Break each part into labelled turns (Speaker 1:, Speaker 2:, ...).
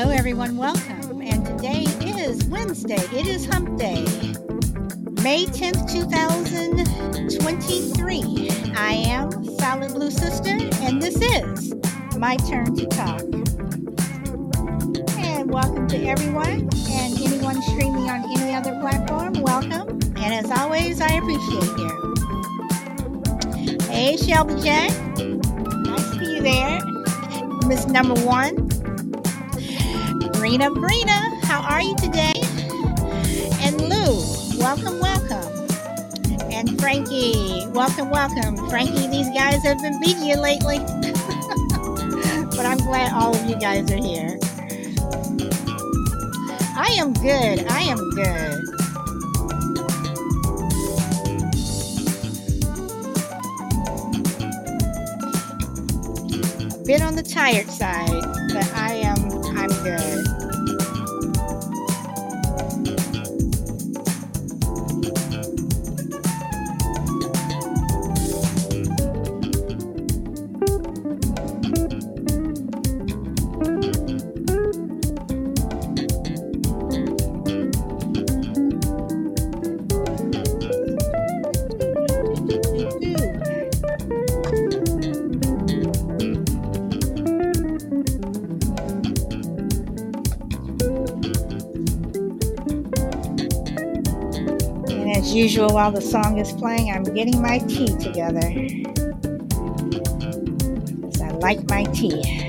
Speaker 1: Hello, everyone. Welcome. And today is Wednesday. It is Hump Day, May 10th, 2023. I am Solid Blue Sister, and this is My Turn to Talk. And welcome to everyone and anyone streaming on any other platform. Welcome. And as always, I appreciate you. Hey, Shelby J. I see you there. Miss Number One. Brina, how are you today? And Lou, welcome. And Frankie, welcome. Frankie, these guys have been beating you lately. But I'm glad all of you guys are here. I am good. A bit on the tired side, but I'm good. As usual, while the song is playing, I'm getting my tea together. Because I like my tea.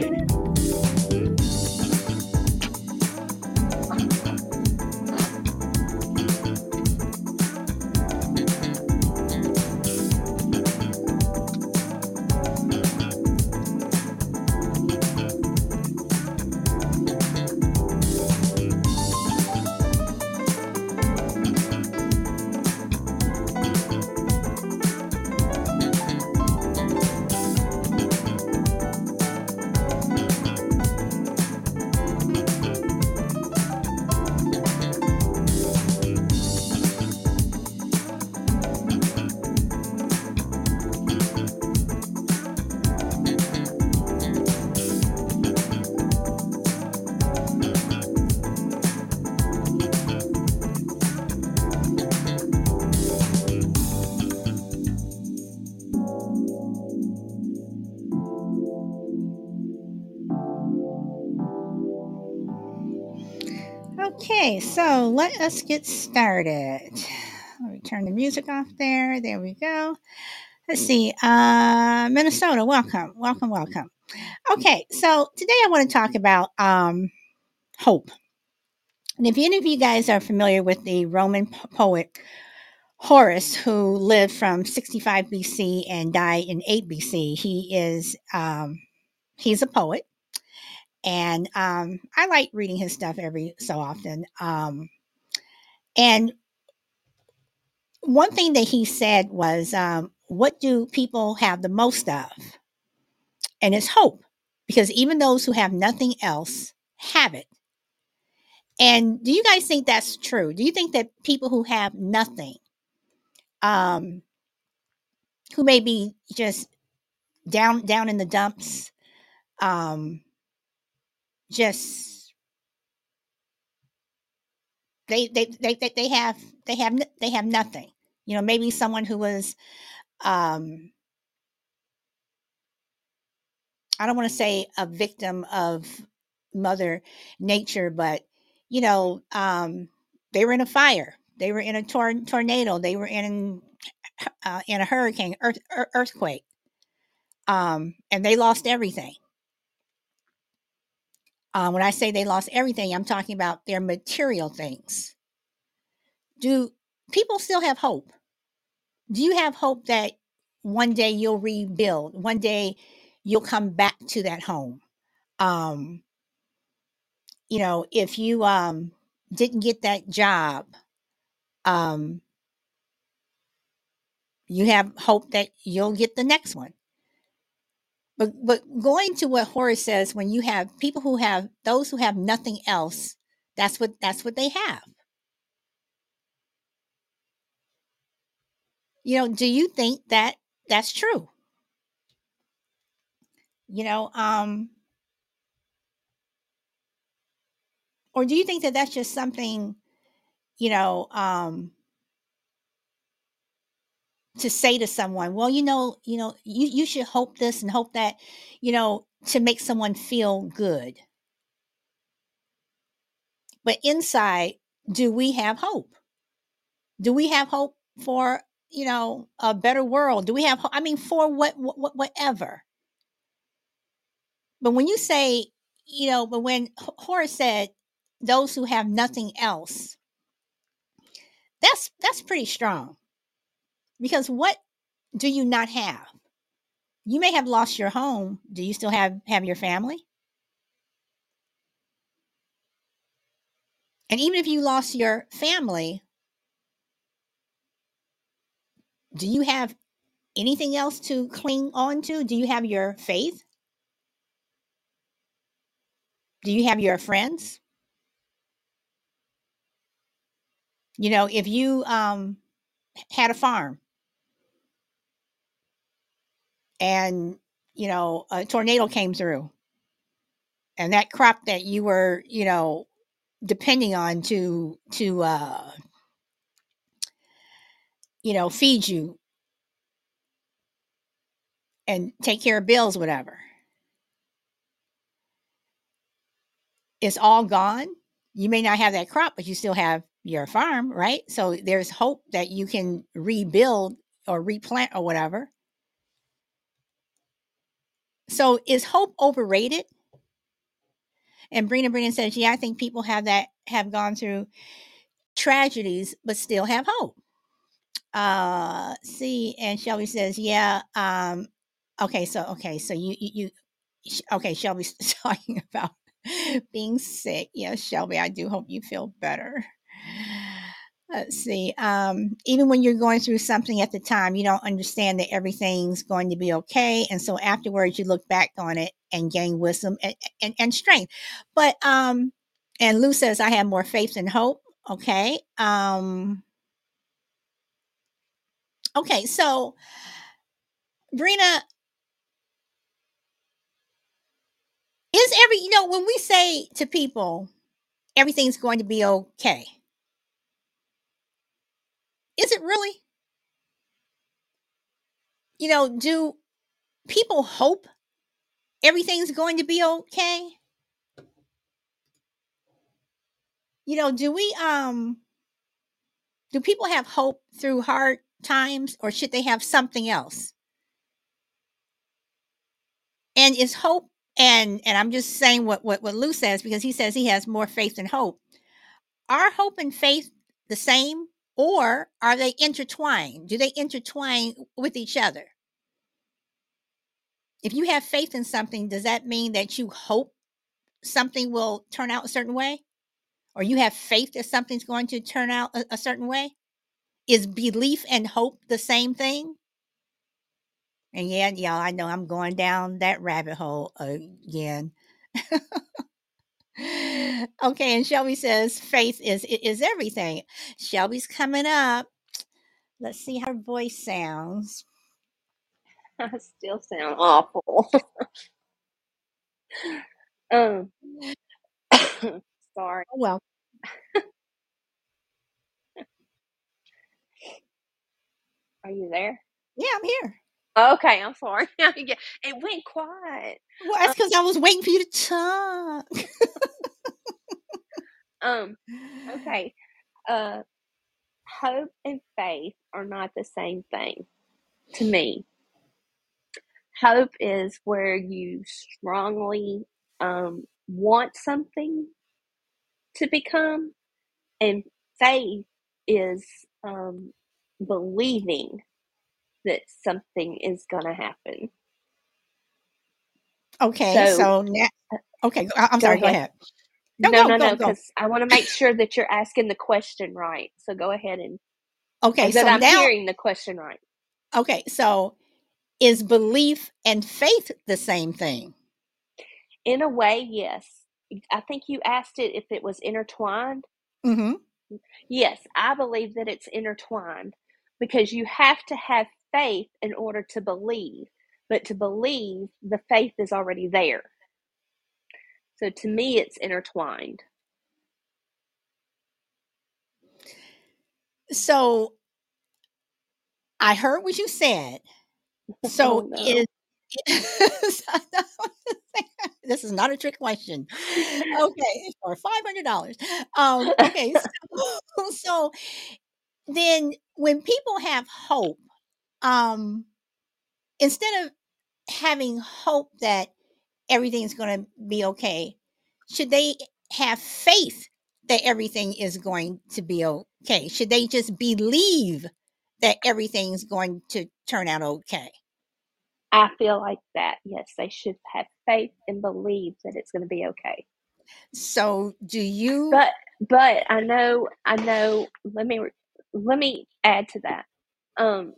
Speaker 1: Okay, so let us get started. Let me turn the music off there. There we go. Let's see. Minnesota, welcome. Okay, so today I want to talk about hope. And if any of you guys are familiar with the Roman poet Horace, who lived from 65 BC and died in 8 BC, he's a poet. And I like reading his stuff every so often. And one thing that he said was, what do people have the most of? And it's hope, because even those who have nothing else have it. And do you guys think that's true? Do you think that people who have nothing, who may be just down in the dumps, just they have nothing. You know, maybe someone who was, I don't want to say a victim of Mother Nature, but you know, they were in a fire, they were in a tornado, they were in a hurricane, earthquake, and they lost everything. When I say they lost everything, I'm talking about their material things. Do people still have hope? Do you have hope that one day you'll rebuild? One day you'll come back to that home? Um, you know, if you didn't get that job, um, you have hope that you'll get the next one. But going to what Horace says, when you have people who have those who have nothing else, that's what they have. You know, do you think that that's true? You know, Or do you think that that's just something, you know, to say to someone, well, you should hope this and hope that, to make someone feel good. But inside, do we have hope? Do we have hope for, a better world? Do we have, I mean, for whatever? But when you say, but when Horace said, those who have nothing else, that's pretty strong. Because what do you not have? You may have lost your home. Do you still have your family? And even if you lost your family, do you have anything else to cling on to? Do you have your faith? Do you have your friends? If you had a farm and a tornado came through, and that crop that you were depending on to feed you and take care of bills, whatever, it's all gone. You may not have that crop, but you still have your farm, right? So there's hope that you can rebuild or replant or whatever. So is hope overrated? And Brina says, yeah, I think people have gone through tragedies, but still have hope. See, and Shelby says, yeah. So you okay, Shelby's talking about being sick. Yeah, Shelby, I do hope you feel better. Let's see. Even when you're going through something at the time, you don't understand that everything's going to be okay. And so afterwards, you look back on it and gain wisdom and strength. But, and Lou says, I have more faith and hope. Okay. Okay. So, Brina, when we say to people, everything's going to be okay, is it really? Do people hope everything's going to be okay? Do we do people have hope through hard times, or should they have something else? And is hope, and I'm just saying what Lou says, because he says he has more faith than hope. Are hope and faith the same, or are they intertwined? Do they intertwine with each other? If you have faith in something, does that mean that you hope something will turn out a certain way? Or you have faith that something's going to turn out a certain way? Is belief and hope the same thing? And yeah, y'all, I know I'm going down that rabbit hole again. Okay, and Shelby says faith is everything. Shelby's coming up. Let's see how her voice sounds.
Speaker 2: I still sound awful. um, sorry.
Speaker 1: Oh well.
Speaker 2: Are you there?
Speaker 1: Yeah, I'm here.
Speaker 2: Okay, I'm sorry. It went quiet.
Speaker 1: Well, that's because I was waiting for you to talk.
Speaker 2: Okay. Uh, Hope and faith are not the same thing to me. Hope is where you strongly want something to become, and faith is believing that something is going to happen.
Speaker 1: Okay,
Speaker 2: So,
Speaker 1: so now, okay, I'm
Speaker 2: go
Speaker 1: sorry. Go
Speaker 2: ahead.
Speaker 1: ahead. No,
Speaker 2: No,
Speaker 1: go,
Speaker 2: no,
Speaker 1: go,
Speaker 2: no,
Speaker 1: go.
Speaker 2: because I want to make sure that you're asking the question right. So go ahead or
Speaker 1: Okay,
Speaker 2: that
Speaker 1: so
Speaker 2: I'm
Speaker 1: now,
Speaker 2: hearing the question right.
Speaker 1: okay, so is belief and faith the same thing?
Speaker 2: In a way, yes. I think you asked it if it was intertwined.
Speaker 1: Mm-hmm.
Speaker 2: Yes, I believe that it's intertwined because you have to have faith in order to believe. But to believe, the faith is already there. So to me, it's intertwined.
Speaker 1: So I heard what you said.
Speaker 2: Oh
Speaker 1: So is
Speaker 2: no.
Speaker 1: this is not a trick question. Okay, for $500. Okay, so then when people have hope, um, instead of having hope that everything's going to be okay, should they have faith that everything is going to be okay? Should they just believe that everything's going to turn out okay?
Speaker 2: I feel like that. Yes, they should have faith and believe that it's going to be okay.
Speaker 1: So, do you?
Speaker 2: But I know. Let me add to that. Um,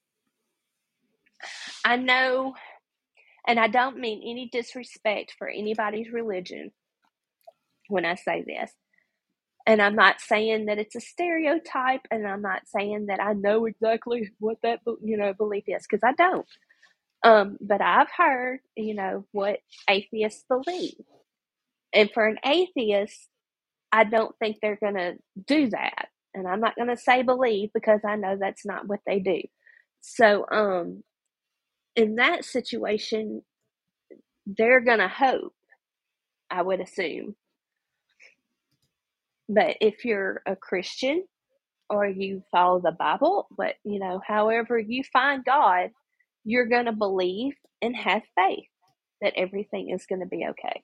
Speaker 2: I know, and I don't mean any disrespect for anybody's religion when I say this. And I'm not saying that it's a stereotype, and I'm not saying that I know exactly what that belief is, because I don't. But I've heard what atheists believe, and for an atheist, I don't think they're gonna do that. And I'm not gonna say believe because I know that's not what they do. So, in that situation, they're gonna hope, I would assume. But if you're a Christian or you follow the Bible, but however you find God, you're going to believe and have faith that everything is going to be okay.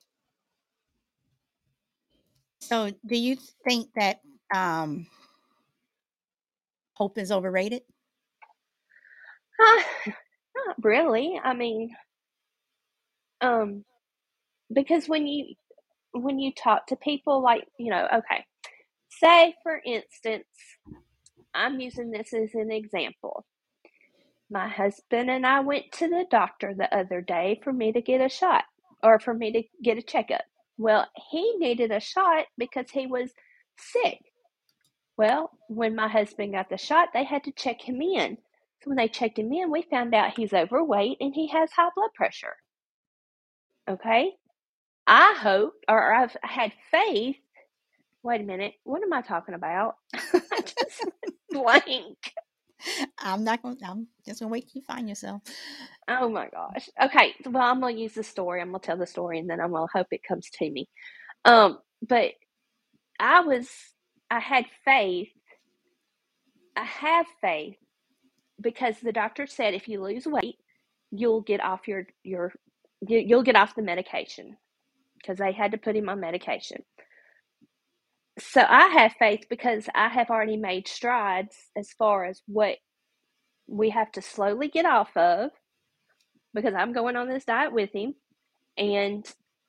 Speaker 1: So, do you think that um, hope is overrated?
Speaker 2: Not really. I mean, um, because when you talk to people, like okay, say for instance, I'm using this as an example. My husband and I went to the doctor the other day for me to get a shot or for me to get a checkup. Well, he needed a shot because he was sick. Well, when my husband got the shot, they had to check him in. So when they checked him in, we found out he's overweight and he has high blood pressure. Okay? I hope, or I've had faith. Wait a minute. What am I talking about? I just went blank.
Speaker 1: I'm just gonna wait till you find yourself.
Speaker 2: Oh my gosh. Okay. Well, I'm going to use the story. I'm going to tell the story and then I'm going to hope it comes to me. But I was, I had faith. I have faith because the doctor said if you lose weight, you'll get off you'll get off the medication because they had to put him on medication. So I have faith because I have already made strides as far as what we have to slowly get off of because I'm going on this diet with him and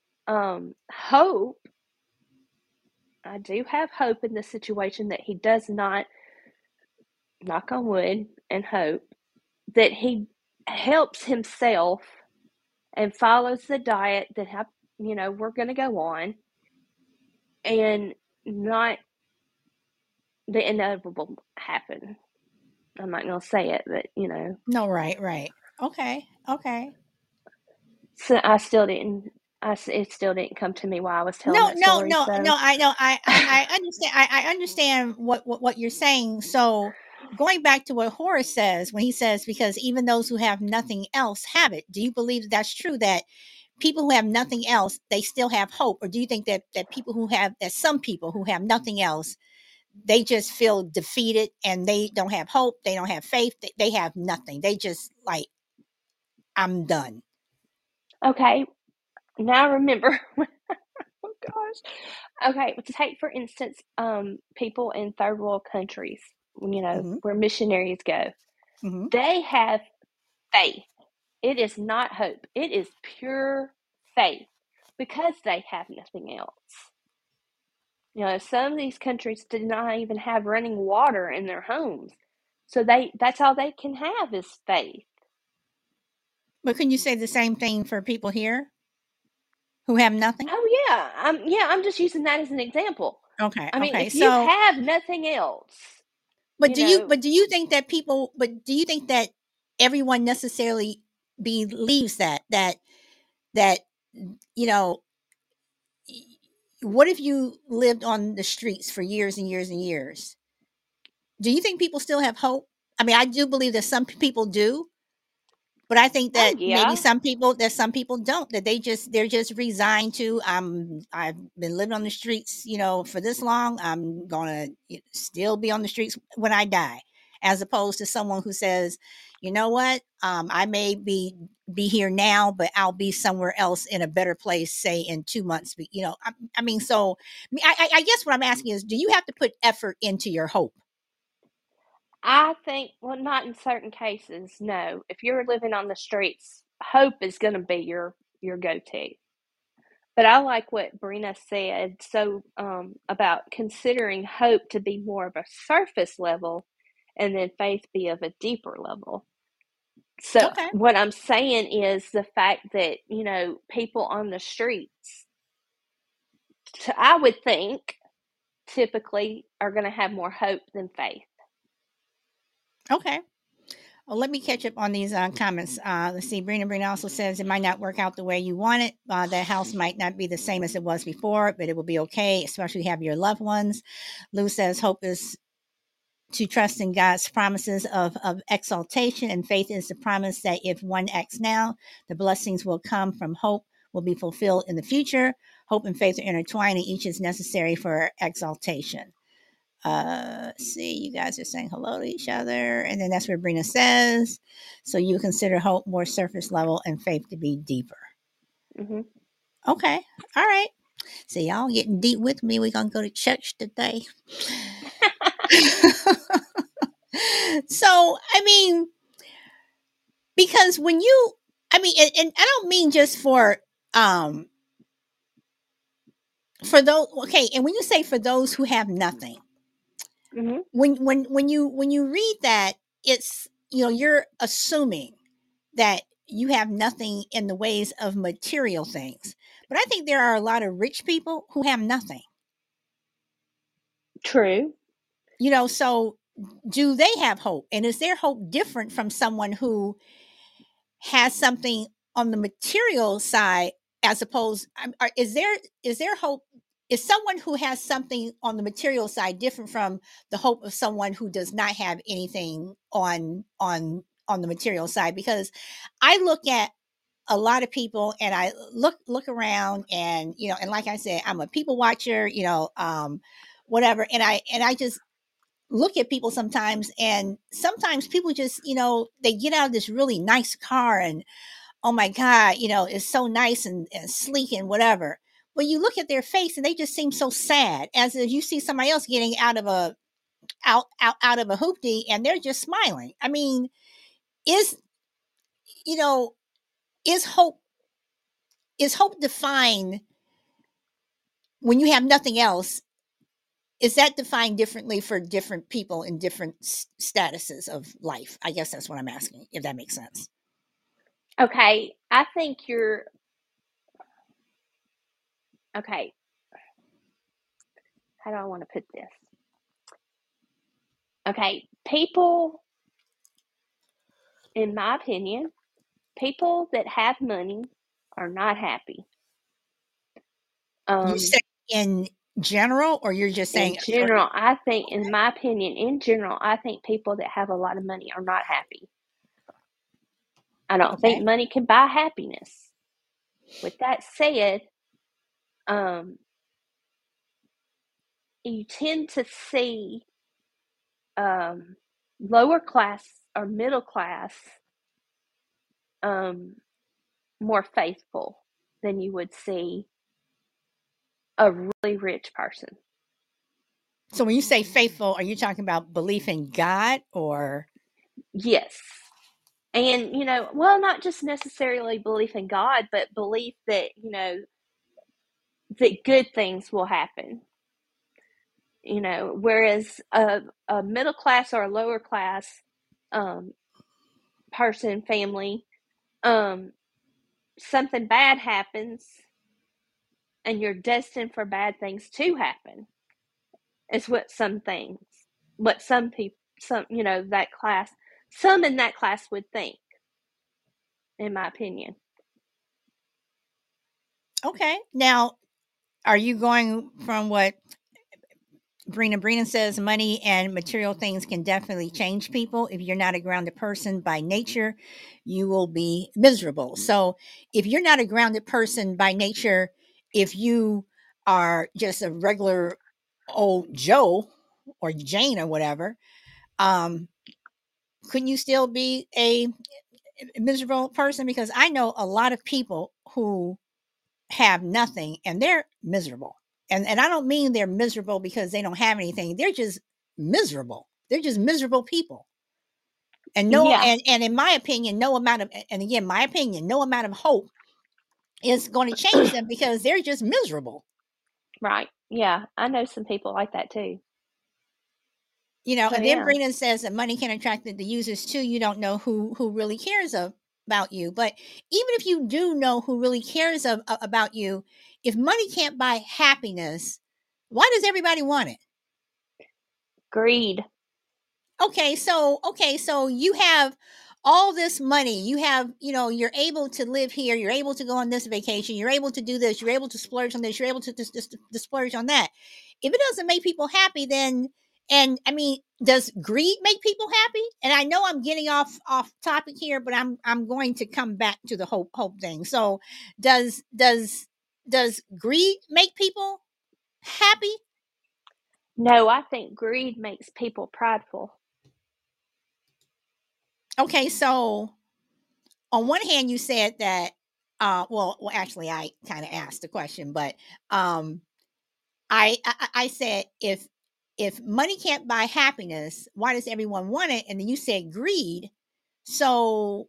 Speaker 2: hope. I do have hope in the situation that he does not, knock on wood, and hope that he helps himself and follows the diet that we're going to go on and not the inevitable happen. I'm not going to say it, but
Speaker 1: No, right, right. Okay, okay.
Speaker 2: so I still didn't. It still didn't come to me while I was telling
Speaker 1: No,
Speaker 2: that
Speaker 1: no,
Speaker 2: story.
Speaker 1: no,
Speaker 2: So
Speaker 1: no. I know. I understand. I understand what you're saying. So going back to what Horace says when he says, because even those who have nothing else have it. Do you believe that that's true? That people who have nothing else, they still have hope, or do you think that people who have that some people who have nothing else, they just feel defeated and they don't have hope, they don't have faith, they have nothing. They just like, I'm done.
Speaker 2: okay, now remember. Oh gosh. Okay, to take for instance, people in third world countries,
Speaker 1: Hmm.
Speaker 2: where missionaries go,
Speaker 1: Hmm.
Speaker 2: they have faith. It is not hope. It is pure faith because they have nothing else. Some of these countries do not even have running water in their homes. So that's all they can have is faith.
Speaker 1: But can you say the same thing for people here who have nothing?
Speaker 2: Oh yeah, I'm just using that as an example.
Speaker 1: Okay,
Speaker 2: I mean,
Speaker 1: okay.
Speaker 2: if you
Speaker 1: So,
Speaker 2: have nothing else,
Speaker 1: but
Speaker 2: you know,
Speaker 1: do you think that people? But do you think that everyone necessarily believes that you know? What if you lived on the streets for years and years and years? do you think people still have hope? I mean, I do believe that some people do, but I think
Speaker 2: Oh
Speaker 1: that maybe
Speaker 2: yeah.
Speaker 1: some people don't, that they're just resigned to, I've been living on the streets, for this long. I'm going to still be on the streets when I die, as opposed to someone who says, you know what, I may be here now, but I'll be somewhere else in a better place, say in 2 months. I mean, so I guess what I'm asking is, do you have to put effort into your hope?
Speaker 2: I think, well, not in certain cases, no. If you're living on the streets, hope is going to be your go-to. But I like what Brina said, so about considering hope to be more of a surface level and then faith be of a deeper level. So
Speaker 1: Okay.
Speaker 2: what I'm saying is the fact that, people on the streets, I would think, typically are going to have more hope than faith.
Speaker 1: Okay. Well, let me catch up on these comments. Let's see. Brina also says it might not work out the way you want it. The house might not be the same as it was before, but it will be okay, especially if you have your loved ones. Lou says hope is to trust in God's promises of exaltation, and faith is the promise that if one acts now, the blessings will come from hope will be fulfilled in the future. Hope and faith are intertwined, and each is necessary for exaltation. See, you guys are saying hello to each other, and then that's where Brina says, so you consider hope more surface level and faith to be deeper.
Speaker 2: Hmm.
Speaker 1: Okay, all right. So y'all getting deep with me. We're gonna go to church today. So I mean, because when you, I mean, and I don't mean just um for those. Okay, and when you say for those who have nothing,
Speaker 2: Hmm.
Speaker 1: when you read that, it's, you're assuming that you have nothing in the ways of material things. But I think there are a lot of rich people who have nothing.
Speaker 2: True.
Speaker 1: So do they have hope? And is their hope different from someone who has something on the material side, as opposed, is there hope, is someone who has something on the material side different from the hope of someone who does not have anything on the material side? Because I look at a lot of people, and I look around, and and like I said, I'm a people watcher, whatever, and I just look at people sometimes, and sometimes people just, they get out of this really nice car, and oh my god, it's so nice and sleek and whatever. But you look at their face, and they just seem so sad, as if you see somebody else getting out of a hoopty, and they're just smiling. I mean, is you know is hope is hope defined when you have nothing else? Is that defined differently for different people in different statuses of life? I guess that's what I'm asking, if that makes sense.
Speaker 2: Okay, I think you're okay. How do I want to put this? Okay, people, in my opinion, people that have money are not happy.
Speaker 1: You say
Speaker 2: Um,
Speaker 1: in general, or you're just saying
Speaker 2: in
Speaker 1: a certain?
Speaker 2: general, I think, in my opinion, in general, I think people that have a lot of money are not happy. I don't think
Speaker 1: Okay.
Speaker 2: money can buy happiness. With that said, um, you tend to see um, lower class or middle class um, more faithful than you would see a really rich person.
Speaker 1: So when you say faithful, are you talking about belief in God, or?
Speaker 2: Yes. And, well, not just necessarily belief in God, but belief that, that good things will happen. Whereas a middle class or a lower class um, person, family, um, something bad happens and you're destined for bad things to happen, is what some people, that class, some in that class would think, in my opinion.
Speaker 1: Okay. Now, are you going from what Brina says money and material things can definitely change people. If you're not a grounded person by nature, you will be miserable. So if you're not a grounded person by nature, if you are just a regular old Joe or Jane or whatever, um, couldn't you still be a miserable person? Because I know a lot of people who have nothing and they're miserable. And I don't mean they're miserable because they don't have anything. They're just miserable. They're just miserable people. And no
Speaker 2: Yeah,
Speaker 1: and in my opinion, no amount of and again, my opinion, no amount of hope is going to change them because they're just miserable.
Speaker 2: right. Yeah, I know some people like that too. So
Speaker 1: And then
Speaker 2: yeah,
Speaker 1: Brennan says that money can attract the users too. You don't know who really cares about you. But even if you do know who really cares about you, if money can't buy happiness, why does everybody want it?
Speaker 2: greed.
Speaker 1: Okay, so you have all this money. You have, you're able to live here. You're able to go on this vacation. You're able to do this. You're able to splurge on this. You're able to just splurge on that. If it doesn't make people happy, then and I mean, does greed make people happy? And I know I'm getting off topic here, but I'm going to come back to the hope thing. So, does greed make people happy?
Speaker 2: No, I think greed makes people prideful.
Speaker 1: Okay, so on one hand, you said that, well, actually, I kind of asked the question, but um, I said if money can't buy happiness, why does everyone want it? And then you said greed. So,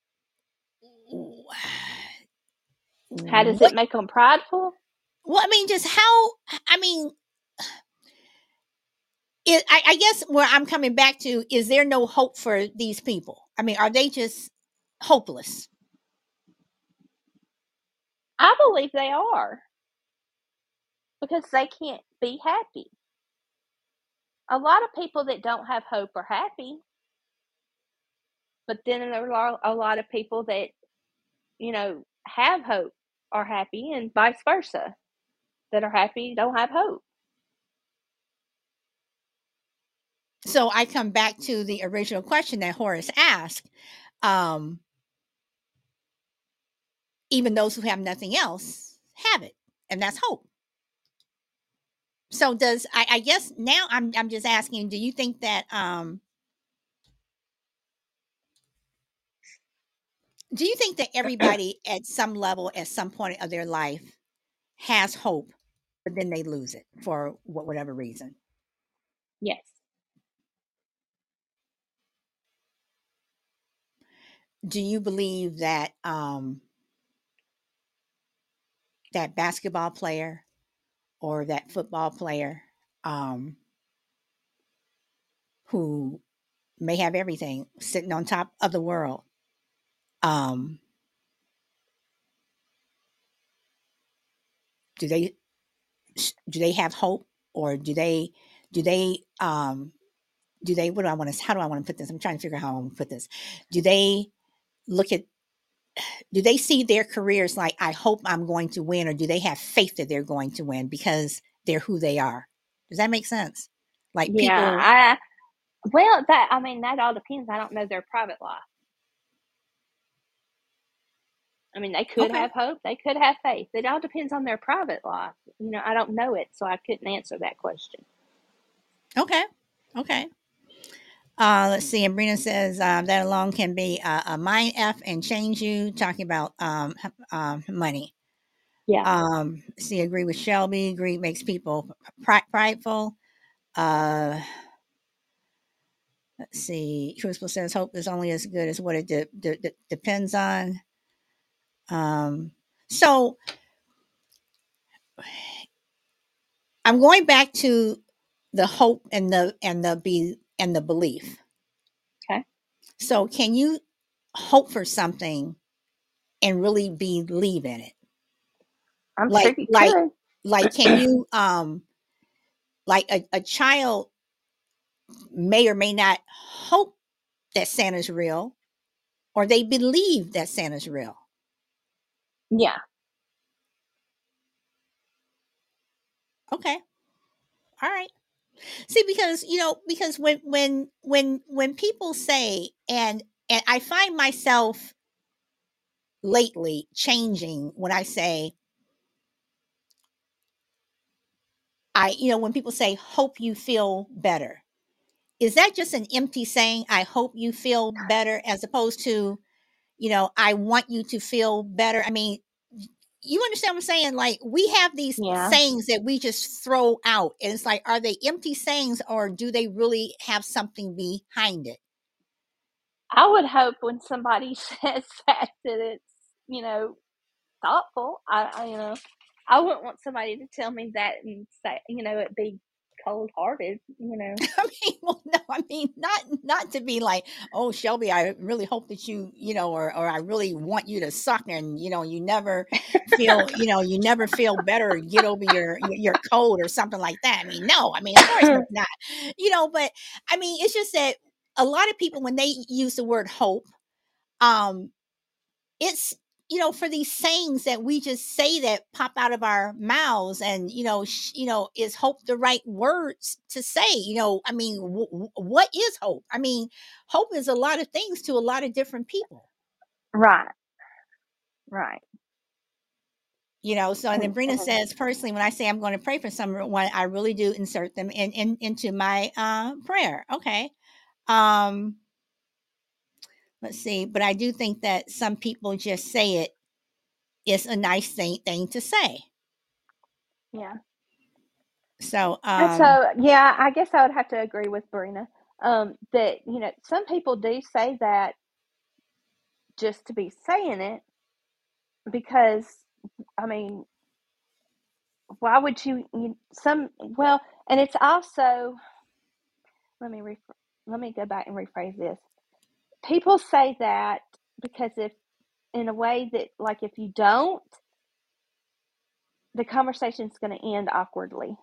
Speaker 2: How does it
Speaker 1: what?
Speaker 2: make them prideful?
Speaker 1: Well, I mean, just how? I mean, I guess where I'm coming back to is there no hope for these people? I mean, are they just hopeless?
Speaker 2: I believe they are because they can't be happy. A lot of people that don't have hope are happy, but then there are a lot of people that, have hope are happy and vice versa. That are happy don't have hope.
Speaker 1: So I come back to the original question that Horace asked. Um, Even those who have nothing else have it, and that's hope. So does I guess now I'm just asking, do you think that everybody at some level at some point of their life has hope, but then they lose it for whatever reason?
Speaker 2: Yes.
Speaker 1: Do you believe that that basketball player or that football player um who may have everything sitting on top of the world, um do they have hope, or do they what do I want to how do I want to put this? I'm trying to figure out how I want to put this. Do they look at do they see their careers like, I hope I'm going to win, or do they have faith that they're going to win because they're who they are? Does that make sense? Like
Speaker 2: Yeah.
Speaker 1: people.
Speaker 2: That all depends. I don't know their private life. I mean, they could
Speaker 1: Okay.
Speaker 2: have hope, they could have faith. It all depends on their private life. I don't know it, so I couldn't answer that question.
Speaker 1: Okay. Okay. Let's see. And Brina says that alone can be a mind F and change you. Talking about money.
Speaker 2: Yeah.
Speaker 1: See, agree with Shelby. Greed makes people prideful. Uh, let's see. Crucible says hope is only as good as what it depends on. Um, so I'm going back to the hope and the belief.
Speaker 2: Okay.
Speaker 1: So can you hope for something and really believe in it?
Speaker 2: I'm
Speaker 1: Like
Speaker 2: sure you
Speaker 1: like
Speaker 2: could.
Speaker 1: can you like a child may or may not hope that Santa's real, or they believe that Santa's real.
Speaker 2: Yeah.
Speaker 1: Okay. All right. See, because when people say, and I find myself lately changing when I say, when people say, hope you feel better. Is that just an empty saying? I hope you feel better, as opposed to, I want you to feel better. I mean, you understand what I'm saying? Like, we have these
Speaker 2: Yeah.
Speaker 1: sayings that we just throw out, and it's like, are they empty sayings, or do they really have something behind it?
Speaker 2: I would hope when somebody says that it's, you know, thoughtful. I wouldn't want somebody to tell me that and say, it'd be cold-hearted, you know?
Speaker 1: I mean, well, no, I mean, not to be like, oh, Shelby, I really hope that or I really want you to suck, and you never feel better, get over your cold or something like that. I mean, no, I mean, of course not. But I mean, it's just that a lot of people, when they use the word hope, um, it's for these sayings that we just say that pop out of our mouths, and is hope the right words to say? I mean, what is hope? I mean, hope is a lot of things to a lot of different people.
Speaker 2: Right, right.
Speaker 1: So, and then Brina says, personally, when I say I'm going to pray for someone, I really do insert them into my prayer. Okay. um let's see, but I do think that some people just say it. It's a nice thing to say.
Speaker 2: Yeah.
Speaker 1: So,
Speaker 2: And so, yeah, I guess I would have to agree with Brina, that, some people do say that just to be saying it because, I mean, why would well, and it's also, let me let me go back and rephrase this. People say that because if in a way that, like, if you don't, the conversation's going to end awkwardly,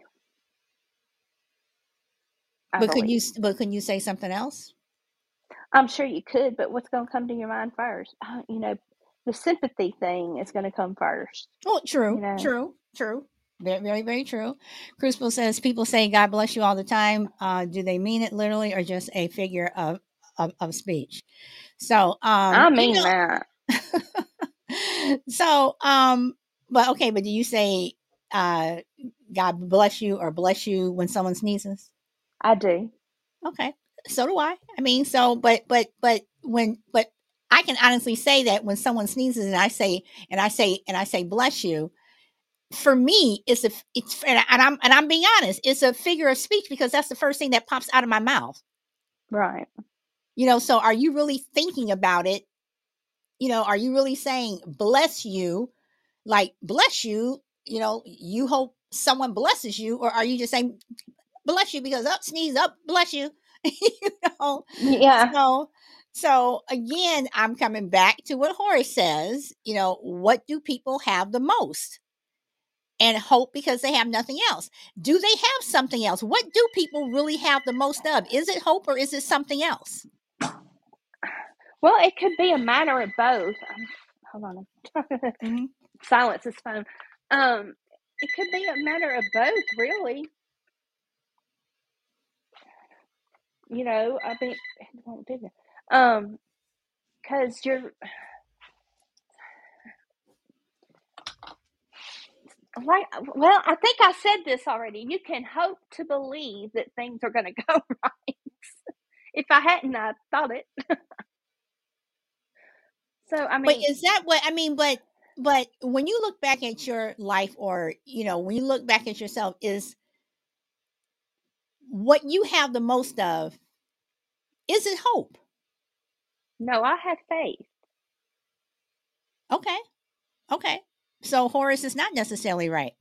Speaker 2: I believe.
Speaker 1: but can you say something else?
Speaker 2: I'm sure you could, but what's going to come to your mind first? The sympathy thing is going to come first.
Speaker 1: Oh,
Speaker 2: You
Speaker 1: true,
Speaker 2: know,
Speaker 1: true, true. Very, very, very true. Crucible says people say God bless you all the time. Do they mean it literally, or just a figure of speech? So,
Speaker 2: I mean that.
Speaker 1: so, but okay, but do you say uh God bless you or bless you when someone sneezes?
Speaker 2: I do.
Speaker 1: Okay. So do I. I mean, so but I can honestly say that when someone sneezes, and I say bless you, for me it's and I'm being honest, it's a figure of speech, because that's the first thing that pops out of my mouth.
Speaker 2: Right.
Speaker 1: So are you really thinking about it? Are you really saying bless you, like bless you, you hope someone blesses you, or are you just saying bless you because up, sneeze up, bless you? you know
Speaker 2: Yeah.
Speaker 1: so so again, I'm coming back to what Horace says. What do people have the most? And hope, because they have nothing else. Do they have something else? What do people really have the most of? Is it hope, or is it something else?
Speaker 2: Well, it could be a matter of both. Hold on.
Speaker 1: Mm-hmm.
Speaker 2: Silence his phone. It could be a matter of both, really. I mean, it won't do that. Because you're like, well, I think I said this already. You can hope to believe that things are going to go right. If I hadn't, I thought it. So, I
Speaker 1: But
Speaker 2: mean,
Speaker 1: is that what I mean? But when you look back at your life, or when you look back at yourself, is what you have the most of, is it hope?
Speaker 2: no, I have faith.
Speaker 1: Okay. Okay. So Horace is not necessarily right.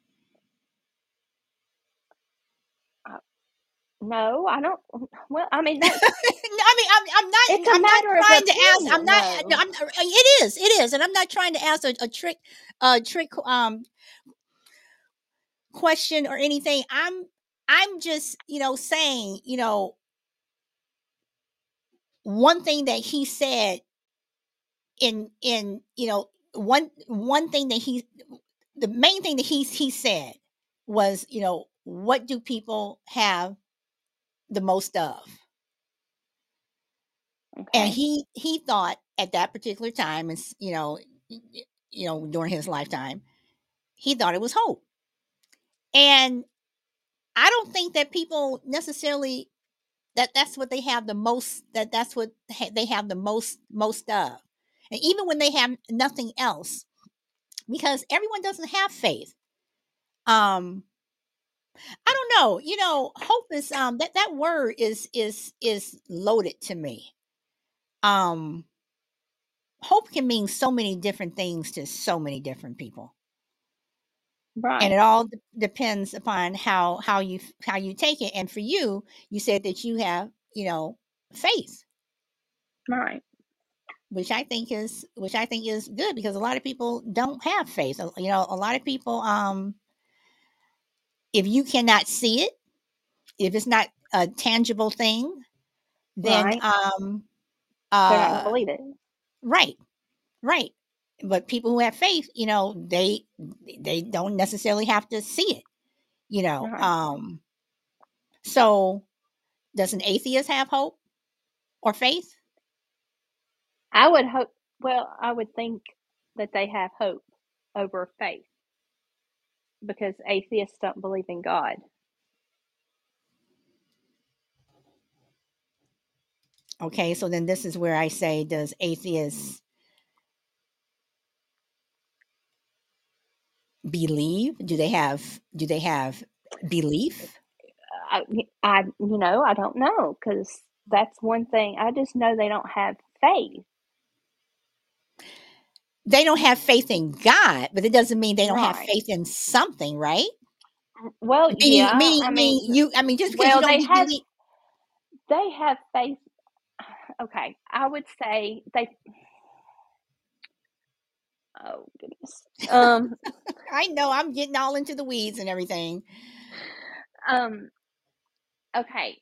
Speaker 2: No, I don't. Well, I mean, that's
Speaker 1: No, I mean,
Speaker 2: it's a
Speaker 1: I'm not
Speaker 2: matter of
Speaker 1: trying to ask. I'm
Speaker 2: opinion,
Speaker 1: not. No,
Speaker 2: though.
Speaker 1: it is, and I'm not trying to ask a trick question or anything. I'm just saying, one thing that he said in one thing that he the main thing that he said was, what do people have the most of? And
Speaker 2: Okay.
Speaker 1: he thought at that particular time, and during his lifetime, he thought it was hope. And I don't think that people necessarily that's what they have the most. That's what they have the most of. And even when they have nothing else, because everyone doesn't have faith. Um, I don't know. Hope is that word is loaded to me. Um, Hope can mean so many different things to so many different people, and
Speaker 2: Right.
Speaker 1: it all depends upon how you take it. And for you, you said that you have faith,
Speaker 2: Right.
Speaker 1: which I think is good, because a lot of people don't have faith. A lot of people, if you cannot see it, if it's not a tangible thing, then
Speaker 2: Right. They're not gonna
Speaker 1: uh
Speaker 2: believe it.
Speaker 1: right, right. But people who have faith, they don't necessarily have to see it, you know.
Speaker 2: Right.
Speaker 1: Um so does an atheist have hope or faith?
Speaker 2: I would hope. Well, I would think that they have hope over faith because atheists don't believe in God.
Speaker 1: Okay, so then this is where I say, does atheists believe? Do they have belief?
Speaker 2: I, I don't know because that's one thing. I just know they don't have faith.
Speaker 1: They don't have faith in God, but it doesn't mean they don't have
Speaker 2: Right.
Speaker 1: faith in something, right?
Speaker 2: Well,
Speaker 1: Meaning,
Speaker 2: yeah.
Speaker 1: meaning,
Speaker 2: I
Speaker 1: meaning
Speaker 2: mean,
Speaker 1: you. I mean, just because you
Speaker 2: well,
Speaker 1: don't believe.
Speaker 2: they have faith. Okay, I would say they. Oh goodness.
Speaker 1: I know I'm getting all into the weeds and everything.
Speaker 2: Um. Okay.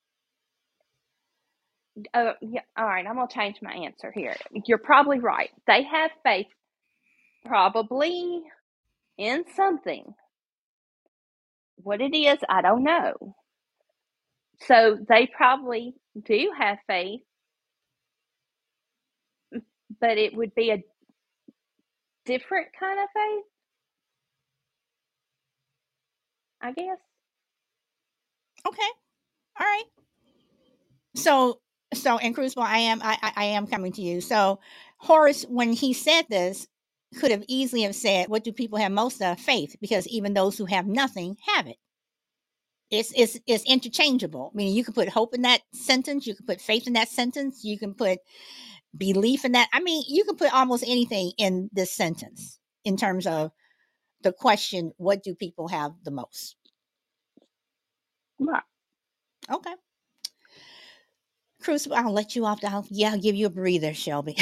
Speaker 2: Yeah. All right. I'm gonna change my answer here. You're probably right. They have faith, probably in something. What it is, I don't know. So they probably do have faith, but it would be a different kind of faith, I guess.
Speaker 1: Okay, all right. So, in Crucible, I am coming to you. So, Horace, when he said this, could have easily have said, "What do people have most of? Faith," because even those who have nothing have it. It's interchangeable. Meaning, you can put hope in that sentence, you can put faith in that sentence, you can put belief in that. I mean, you can put almost anything in this sentence in terms of the question, "What do people have the most?"
Speaker 2: Right.
Speaker 1: Okay, Crucible, I'll let you off the hook. Yeah, I'll give you a breather, Shelby.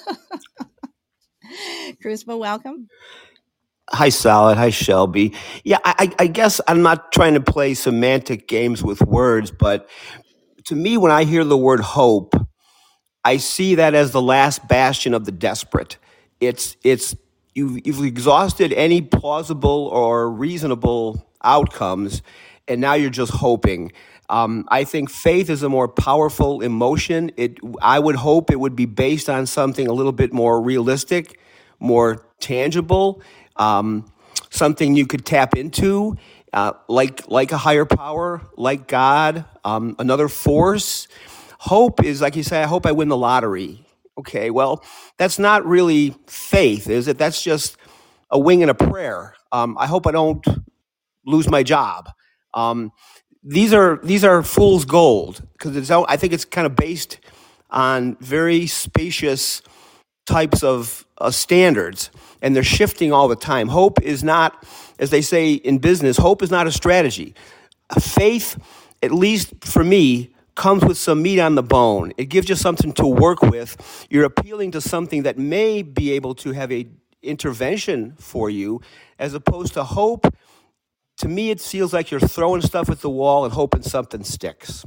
Speaker 1: Crucible, welcome.
Speaker 3: Hi, Solid. Hi, Shelby. Yeah, I guess I'm not trying to play semantic games with words, but to me, when I hear the word hope, I see that as the last bastion of the desperate. It's you've exhausted any plausible or reasonable outcomes, and now you're just hoping. I think faith is a more powerful emotion. I would hope it would be based on something a little bit more realistic, more tangible, something you could tap into, like a higher power, like God, another force. Hope is like you say, I hope I win the lottery. Okay, well, that's not really faith, is it? That's just a wing and a prayer. I hope I don't lose my job. Um, these are fool's gold because I think it's kind of based on very spacious types of standards, and they're shifting all the time. Hope is not, as they say in business, hope is not a strategy. Faith, at least for me, comes with some meat on the bone. It gives you something to work with. You're appealing to something that may be able to have a intervention for you, as opposed to hope. To me, it feels like you're throwing stuff at the wall and hoping something sticks.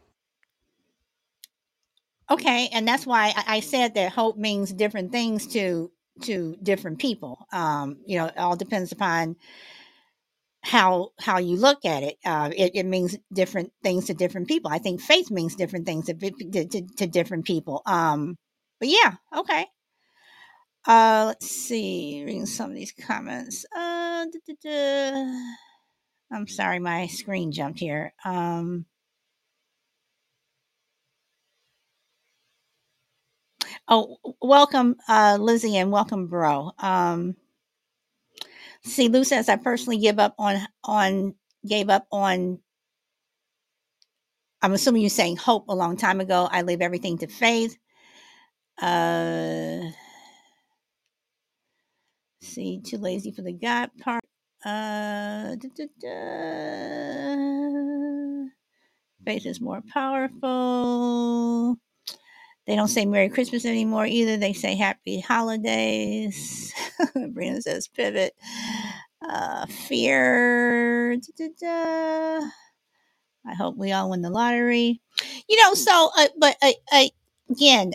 Speaker 1: Okay, and that's why I said that hope means different things to different people. It all depends upon how you look at it. It means different things to different people. I think faith means different things to different people. But yeah, okay. Let's see. Reading some of these comments. I'm sorry, my screen jumped here. Oh, welcome, Lizzie, and welcome, bro. See, Lou says I personally gave up on. I'm assuming you're saying hope a long time ago. I leave everything to faith. See, too lazy for the God part. Faith is more powerful. They don't say Merry Christmas anymore either. They say Happy Holidays. Brina says pivot. Fear. I hope we all win the lottery. But again,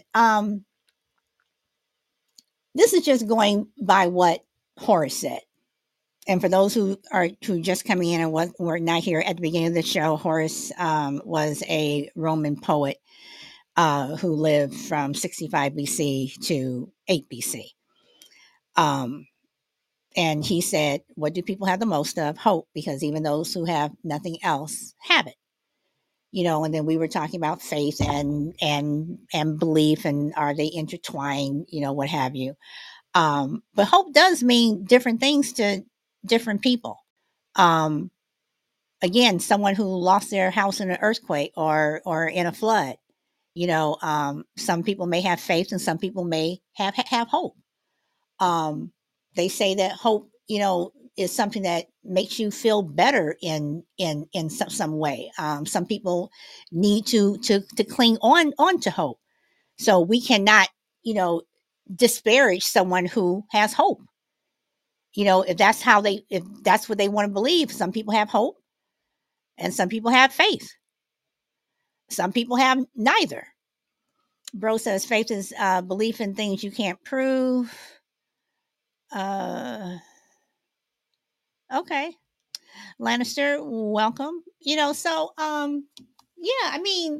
Speaker 1: this is just going by what Horace said. And for those who just coming in and were not here at the beginning of the show, Horace was a Roman poet who lived from 65 BC to 8 BC. And he said, what do people have the most of? Hope, because even those who have nothing else have it. And then we were talking about faith and belief, and are they intertwined, what have you. But hope does mean different things to different people. Again, someone who lost their house in an earthquake or in a flood, some people may have faith and some people may have hope. They say that hope, is something that makes you feel better in some way. Some people need to cling on to hope. So we cannot, disparage someone who has hope. If that's what they want to believe. Some people have hope and some people have faith. Some people have neither. Bro says faith is belief in things you can't prove. Okay. Lannister, welcome. Yeah, I mean,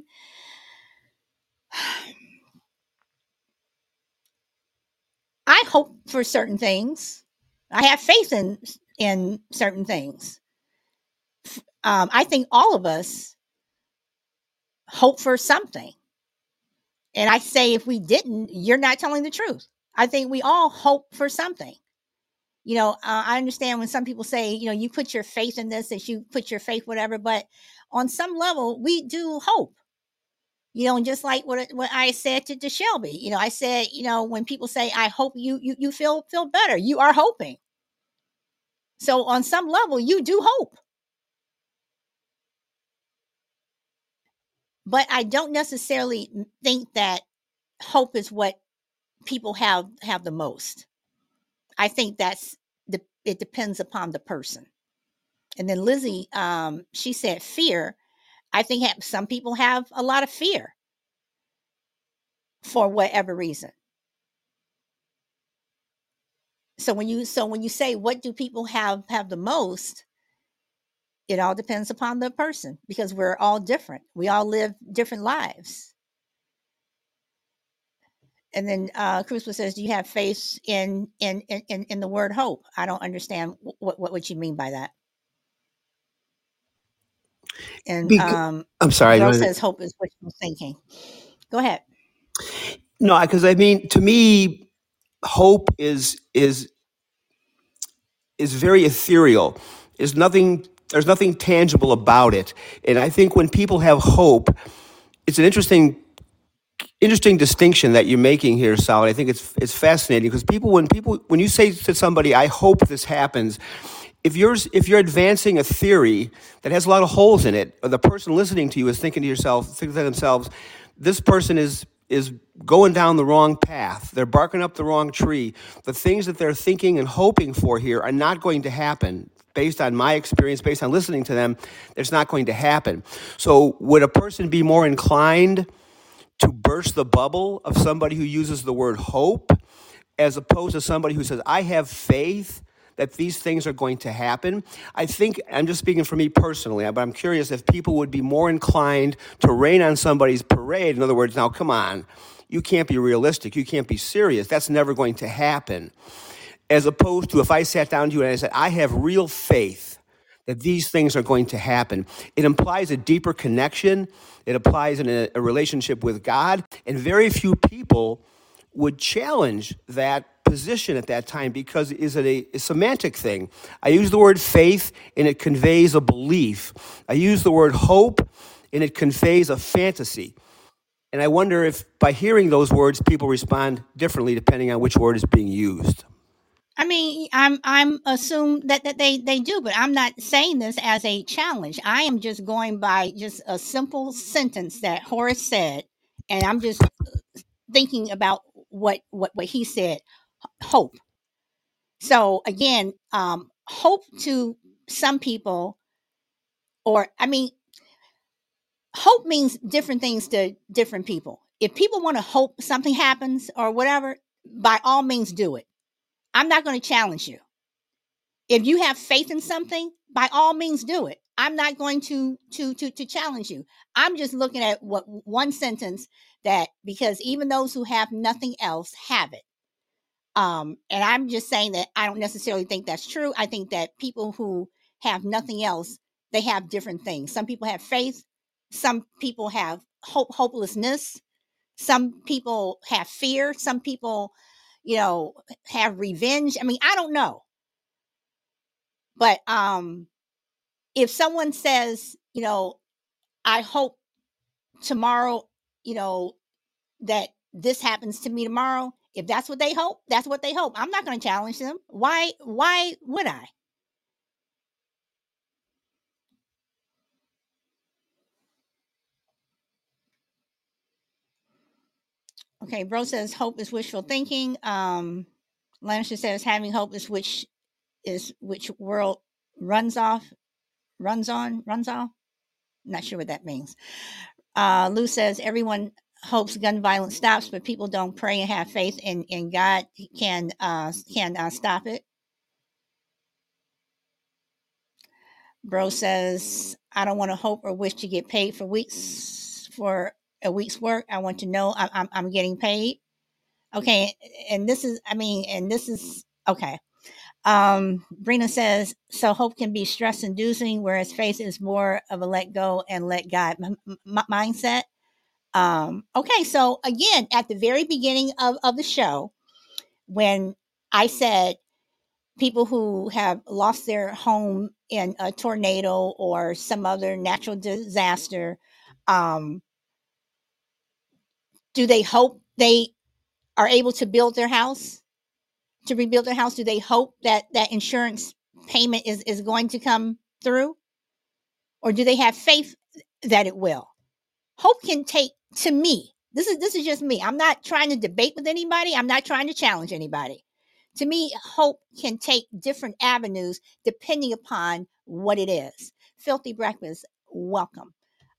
Speaker 1: I hope for certain things. I have faith in certain things. I think all of us hope for something. And I say, if we didn't, you're not telling the truth. I think we all hope for something. I understand when some people say, you put your faith in this, that you put your faith, whatever, but on some level, we do hope. And just like what I said to Shelby, I said, when people say, I hope you feel better, you are hoping. So on some level, you do hope. But I don't necessarily think that hope is what people have the most. I think it depends upon the person. And then Lizzie, she said fear. I think some people have a lot of fear for whatever reason. So when you say, what do people have the most, it all depends upon the person, because we're all different. We all live different lives. And then Cruzman says, do you have faith in the word hope? I don't understand what you mean by that. And
Speaker 3: I'm sorry.
Speaker 1: Joe says hope is wishful thinking. Go ahead.
Speaker 3: No, because I mean, to me, hope is very ethereal. There's nothing tangible about it. And I think when people have hope, it's an interesting distinction that you're making here, Solid. I think it's fascinating, because when you say to somebody, I hope this happens, if you're advancing a theory that has a lot of holes in it, or the person listening to you is thinking to themselves, this person is going down the wrong path. They're barking up the wrong tree. The things that they're thinking and hoping for here are not going to happen. Based on my experience, based on listening to them, it's not going to happen. So would a person be more inclined to burst the bubble of somebody who uses the word hope, as opposed to somebody who says, I have faith that these things are going to happen. I think, I'm just speaking for me personally, but I'm curious if people would be more inclined to rain on somebody's parade. In other words, now come on, you can't be realistic, you can't be serious. That's never going to happen. As opposed to if I sat down to you and I said, I have real faith that these things are going to happen. It implies a deeper connection. It applies in a relationship with God. And very few people would challenge that position at that time because is it a semantic thing? I use the word faith and it conveys a belief. I use the word hope and it conveys a fantasy. And I wonder if by hearing those words, people respond differently depending on which word is being used.
Speaker 1: I mean, I'm assume that they do, but I'm not saying this as a challenge. I am just going by just a simple sentence that Horace said, and I'm just thinking about what he said. Hope. So again, hope to some people, or I mean, hope means different things to different people. If people want to hope something happens or whatever, by all means do it. I'm not going to challenge you. If you have faith in something, by all means do it. I'm not going to challenge you. I'm just looking at what one sentence that, because even those who have nothing else have it. And I'm just saying that I don't necessarily think that's true. I think that people who have nothing else, they have different things. Some people have faith. Some people have hopelessness. Some people have fear. Some people, have revenge. I mean, I don't know. But if someone says, I hope tomorrow, that this happens to me tomorrow, if that's what they hope, that's what they hope. I'm not going to challenge them. Why would I? Okay, bro says hope is wishful thinking. Lannister says having hope is which world runs off. Not sure what that means. Lou says everyone hopes gun violence stops, but people don't pray and have faith in God can stop it. Bro says I don't want to hope or wish to get paid for a week's work. I want to know I'm getting paid. Okay, and this is okay. Brina says, so hope can be stress inducing, whereas faith is more of a let go and let God mindset. Okay, so again, at the very beginning of the show, when I said people who have lost their home in a tornado or some other natural disaster, do they hope they are able to build their house, to rebuild their house? Do they hope that insurance payment is going to come through? Or do they have faith that it will? Hope can take, to me, this is just me. I'm not trying to debate with anybody. I'm not trying to challenge anybody. To me, hope can take different avenues depending upon what it is. Filthy Breakfast, welcome.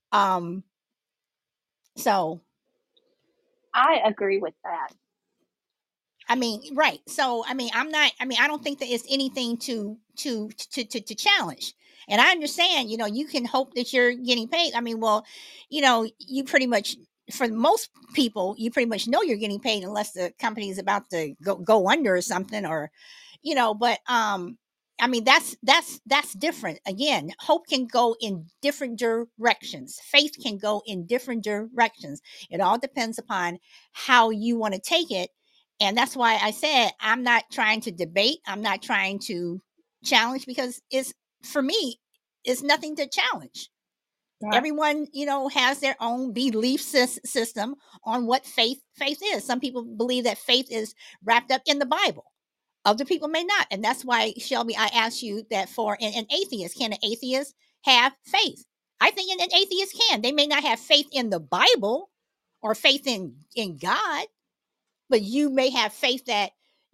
Speaker 1: So
Speaker 2: I agree with that.
Speaker 1: I mean, right. So I mean, I don't think that it's anything to challenge. And I understand, you can hope that you're getting paid. I mean, well, you pretty much, for most people, you pretty much know you're getting paid unless the company is about to go under or something, or, but I mean, that's different. Again, hope can go in different directions. Faith can go in different directions. It all depends upon how you want to take it. And that's why I said I'm not trying to debate. I'm not trying to challenge, because for me, it's nothing to challenge. Right. Everyone, has their own belief system on what faith is. Some people believe that faith is wrapped up in the Bible. Other people may not. And that's why, Shelby, I asked you that for an atheist. Can an atheist have faith? I think an atheist can. They may not have faith in the Bible or faith in God, but you may have faith that,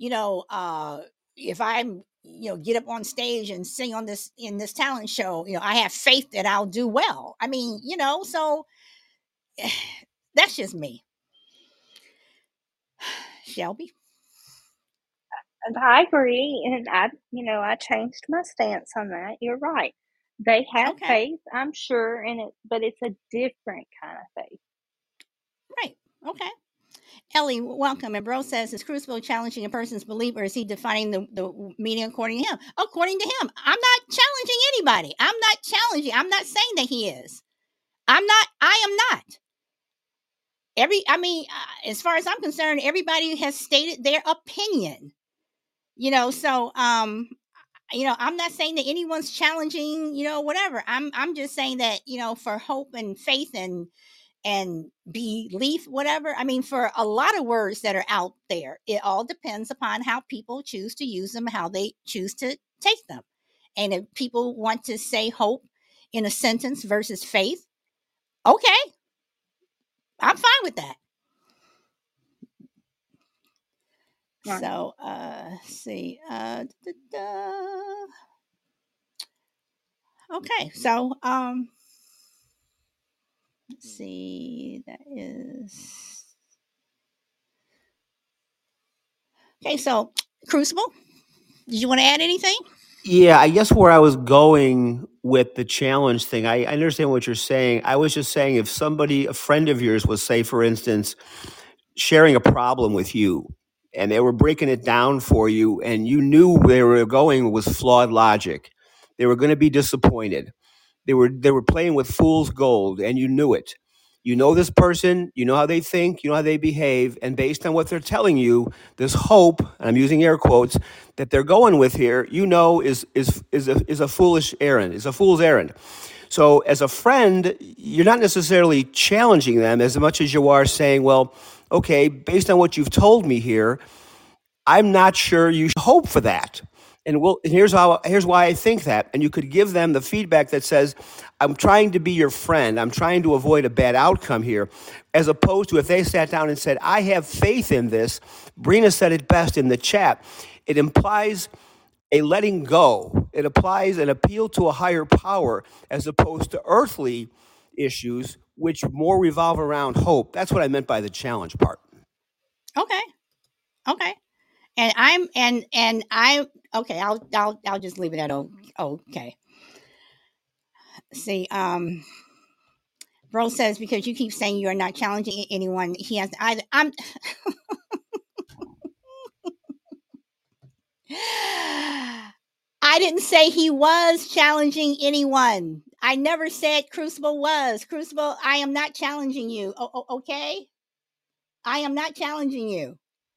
Speaker 1: if I'm, get up on stage and sing in this talent show, I have faith that I'll do well. I mean, so that's just me. Shelby.
Speaker 2: And I agree, and I changed my stance on that. You're right. They have
Speaker 1: Okay.
Speaker 2: faith, I'm sure, but it's a different kind of faith.
Speaker 1: Right. Okay. Ellie, welcome. And Bro says, is Crucible challenging a person's belief, or is he defining the meaning according to him? According to him. I'm not challenging anybody. I'm not challenging. I'm not saying that he is. I am not. As far as I'm concerned, everybody has stated their opinion. So I'm not saying that anyone's challenging, whatever. I'm just saying that, for hope and faith and belief, whatever. For a lot of words that are out there, it all depends upon how people choose to use them, how they choose to take them. And if people want to say hope in a sentence versus faith, okay, I'm fine with that.
Speaker 2: Right.
Speaker 1: So, let's see. Okay, so let's see. That is okay. So, Crucible, did you want to add anything?
Speaker 3: Yeah, I guess where I was going with the challenge thing, I understand what you're saying. I was just saying if somebody, a friend of yours, was, say, for instance, sharing a problem with you and they were breaking it down for you and you knew where they were going was flawed logic, they were going to be disappointed. They were playing with fool's gold and you knew it. You know this person, you know how they think, you know how they behave, and based on what they're telling you, this hope, and I'm using air quotes, that they're going with here, is a foolish errand, is a fool's errand. So as a friend, you're not necessarily challenging them as much as you are saying, well, okay, based on what you've told me here, I'm not sure you should hope for that. And here's why I think that. And you could give them the feedback that says, I'm trying to be your friend. I'm trying to avoid a bad outcome here. As opposed to if they sat down and said, I have faith in this. Brina said it best in the chat. It implies a letting go. It applies an appeal to a higher power as opposed to earthly issues, which more revolve around hope. That's what I meant by the challenge part.
Speaker 1: Okay. Okay, I'll just leave it at okay. See, Bro says because you keep saying you are not challenging anyone, he has either. I didn't say he was challenging anyone. I never said Crucible was. Crucible, I am not challenging you. Okay? I am not challenging you.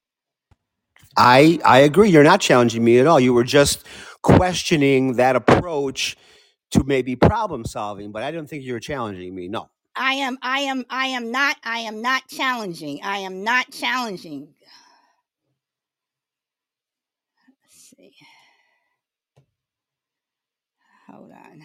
Speaker 3: I agree. You're not challenging me at all. You were just questioning that approach to maybe problem solving, but I don't think you're challenging me. No.
Speaker 1: I am not challenging. I am not challenging. Let's see. Hold on.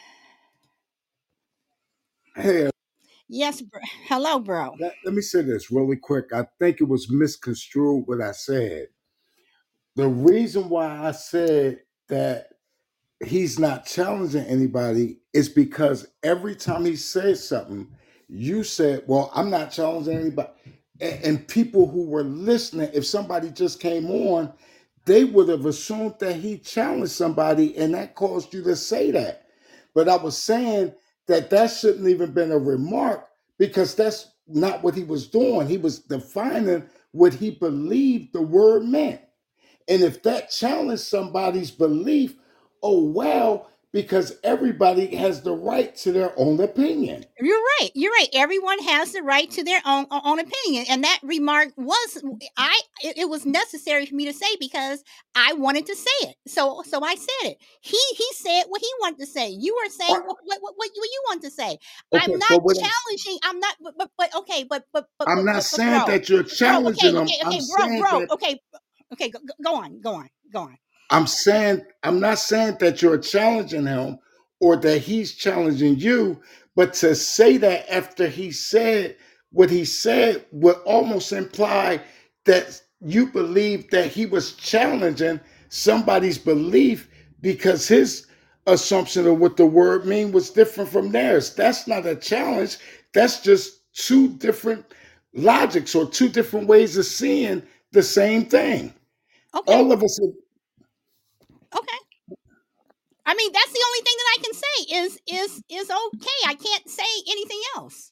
Speaker 4: Hey,
Speaker 1: Yes, bro. Hello, bro.
Speaker 4: let me say this really quick. I think it was misconstrued what I said. The reason why I said that he's not challenging anybody is because every time he says something, you said, well, I'm not challenging anybody. And people who were listening, if somebody just came on, they would have assumed that he challenged somebody, and that caused you to say that. But I was saying that shouldn't even been a remark because that's not what he was doing. He was defining what he believed the word meant. And if that challenged somebody's belief, oh well, because everybody has the right to their own opinion.
Speaker 1: You're right. Everyone has the right to their own opinion, and that remark was it was necessary for me to say because I wanted to say it. So I said it. He said what he wanted to say. You were saying what you want to say.
Speaker 4: Okay,
Speaker 1: I'm not challenging. I'm not. But okay. But
Speaker 4: I'm not saying
Speaker 1: bro,
Speaker 4: that you're challenging them.
Speaker 1: Okay, bro. Okay. Go on.
Speaker 4: I'm not saying that you're challenging him or that he's challenging you, but to say that after he said what he said would almost imply that you believe that he was challenging somebody's belief because his assumption of what the word mean was different from theirs. That's not a challenge. That's just two different logics or two different ways of seeing the same thing.
Speaker 1: Okay.
Speaker 4: All of us.
Speaker 1: Okay. I mean, that's the only thing that I can say is okay. I can't say anything else.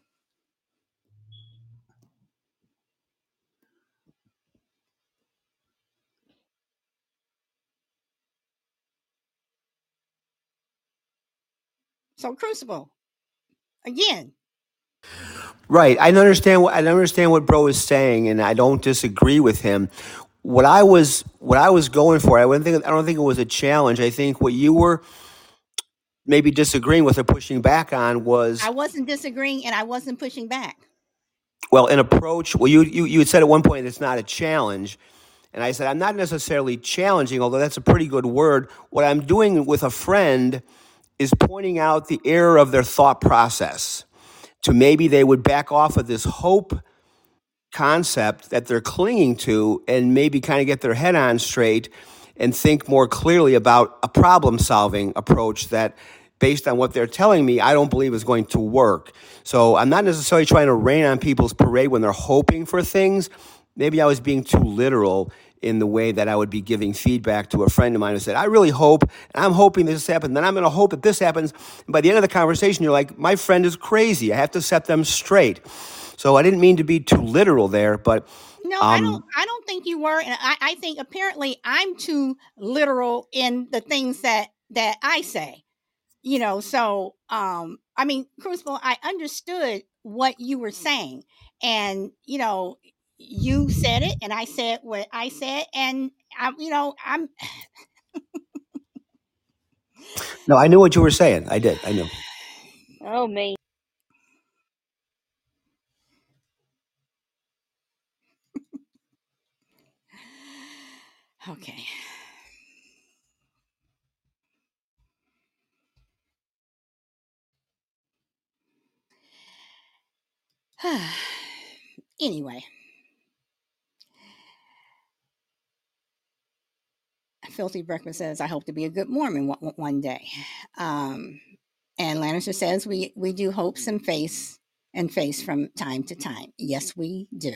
Speaker 1: So Crucible, again.
Speaker 3: Right. I understand what bro is saying, and I don't disagree with him. What I was going for, I don't think it was a challenge. I think what you were maybe disagreeing with or pushing back on was,
Speaker 1: I wasn't disagreeing and I wasn't pushing back.
Speaker 3: well, an approach. Well, you had said at one point it's not a challenge, and I said I'm not necessarily challenging, although that's a pretty good word. What I'm doing with a friend is pointing out the error of their thought process. To maybe they would back off of this hope concept that they're clinging to and maybe kind of get their head on straight and think more clearly about a problem solving approach that, based on what they're telling me, I don't believe is going to work. So I'm not necessarily trying to rain on people's parade when they're hoping for things. Maybe I was being too literal in the way that I would be giving feedback to a friend of mine who said, I really hope, and I'm hoping this happens, then I'm going to hope that this happens. And by the end of the conversation, you're like, my friend is crazy. I have to set them straight. So I didn't mean to be too literal there, but
Speaker 1: no, I don't think you were, and I think apparently I'm too literal in the things that I say. So I mean, Crucible, I understood what you were saying, and you said it, and I said what I said, and I'm
Speaker 3: no, I knew what you were saying. I did. I knew.
Speaker 2: Oh, me.
Speaker 1: okay. Anyway, Filthy Breakfast says, I hope to be a good Mormon one day. And Lannister says, we do hopes and face from time to time. Yes, we do.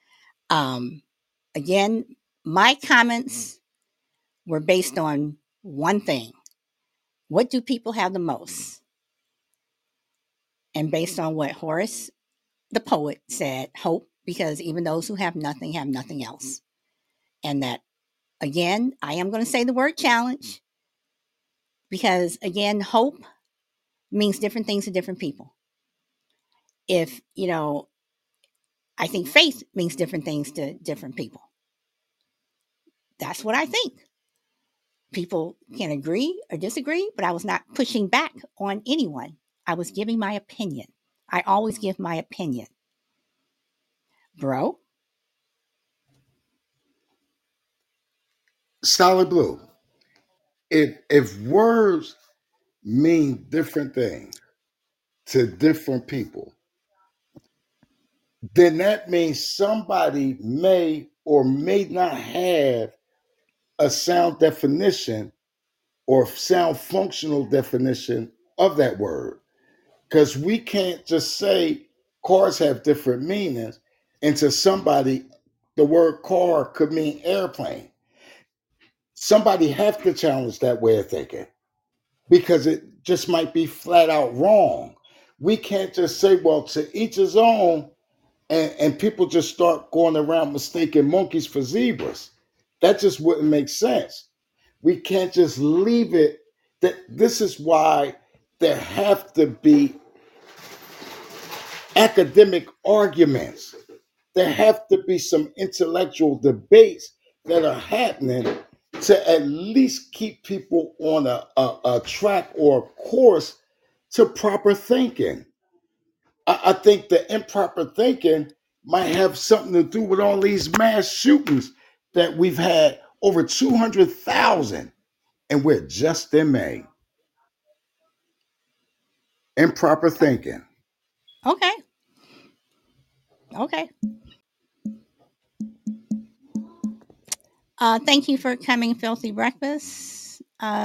Speaker 1: Again, my comments were based on one thing. What do people have the most? And based on what Horace, the poet, said, hope, because even those who have nothing else. And that, again, I am going to say the word challenge because, again, hope means different things to different people. If, I think faith means different things to different people. That's what I think. People can agree or disagree, but I was not pushing back on anyone. I was giving my opinion. I always give my opinion. Bro?
Speaker 4: Solid Blue. If words mean different things to different people, then that means somebody may or may not have a sound definition or sound functional definition of that word. Because we can't just say cars have different meanings, and to somebody, the word car could mean airplane. Somebody have to challenge that way of thinking because it just might be flat out wrong. We can't just say, well, to each his own, and people just start going around mistaking monkeys for zebras. That just wouldn't make sense. We can't just leave it. That this is why there have to be academic arguments. There have to be some intellectual debates that are happening to at least keep people on a track or a course to proper thinking. I think the improper thinking might have something to do with all these mass shootings that we've had, over 200,000, and we're just in May. Improper thinking.
Speaker 1: Okay. Okay. Thank you for coming, Filthy Breakfast.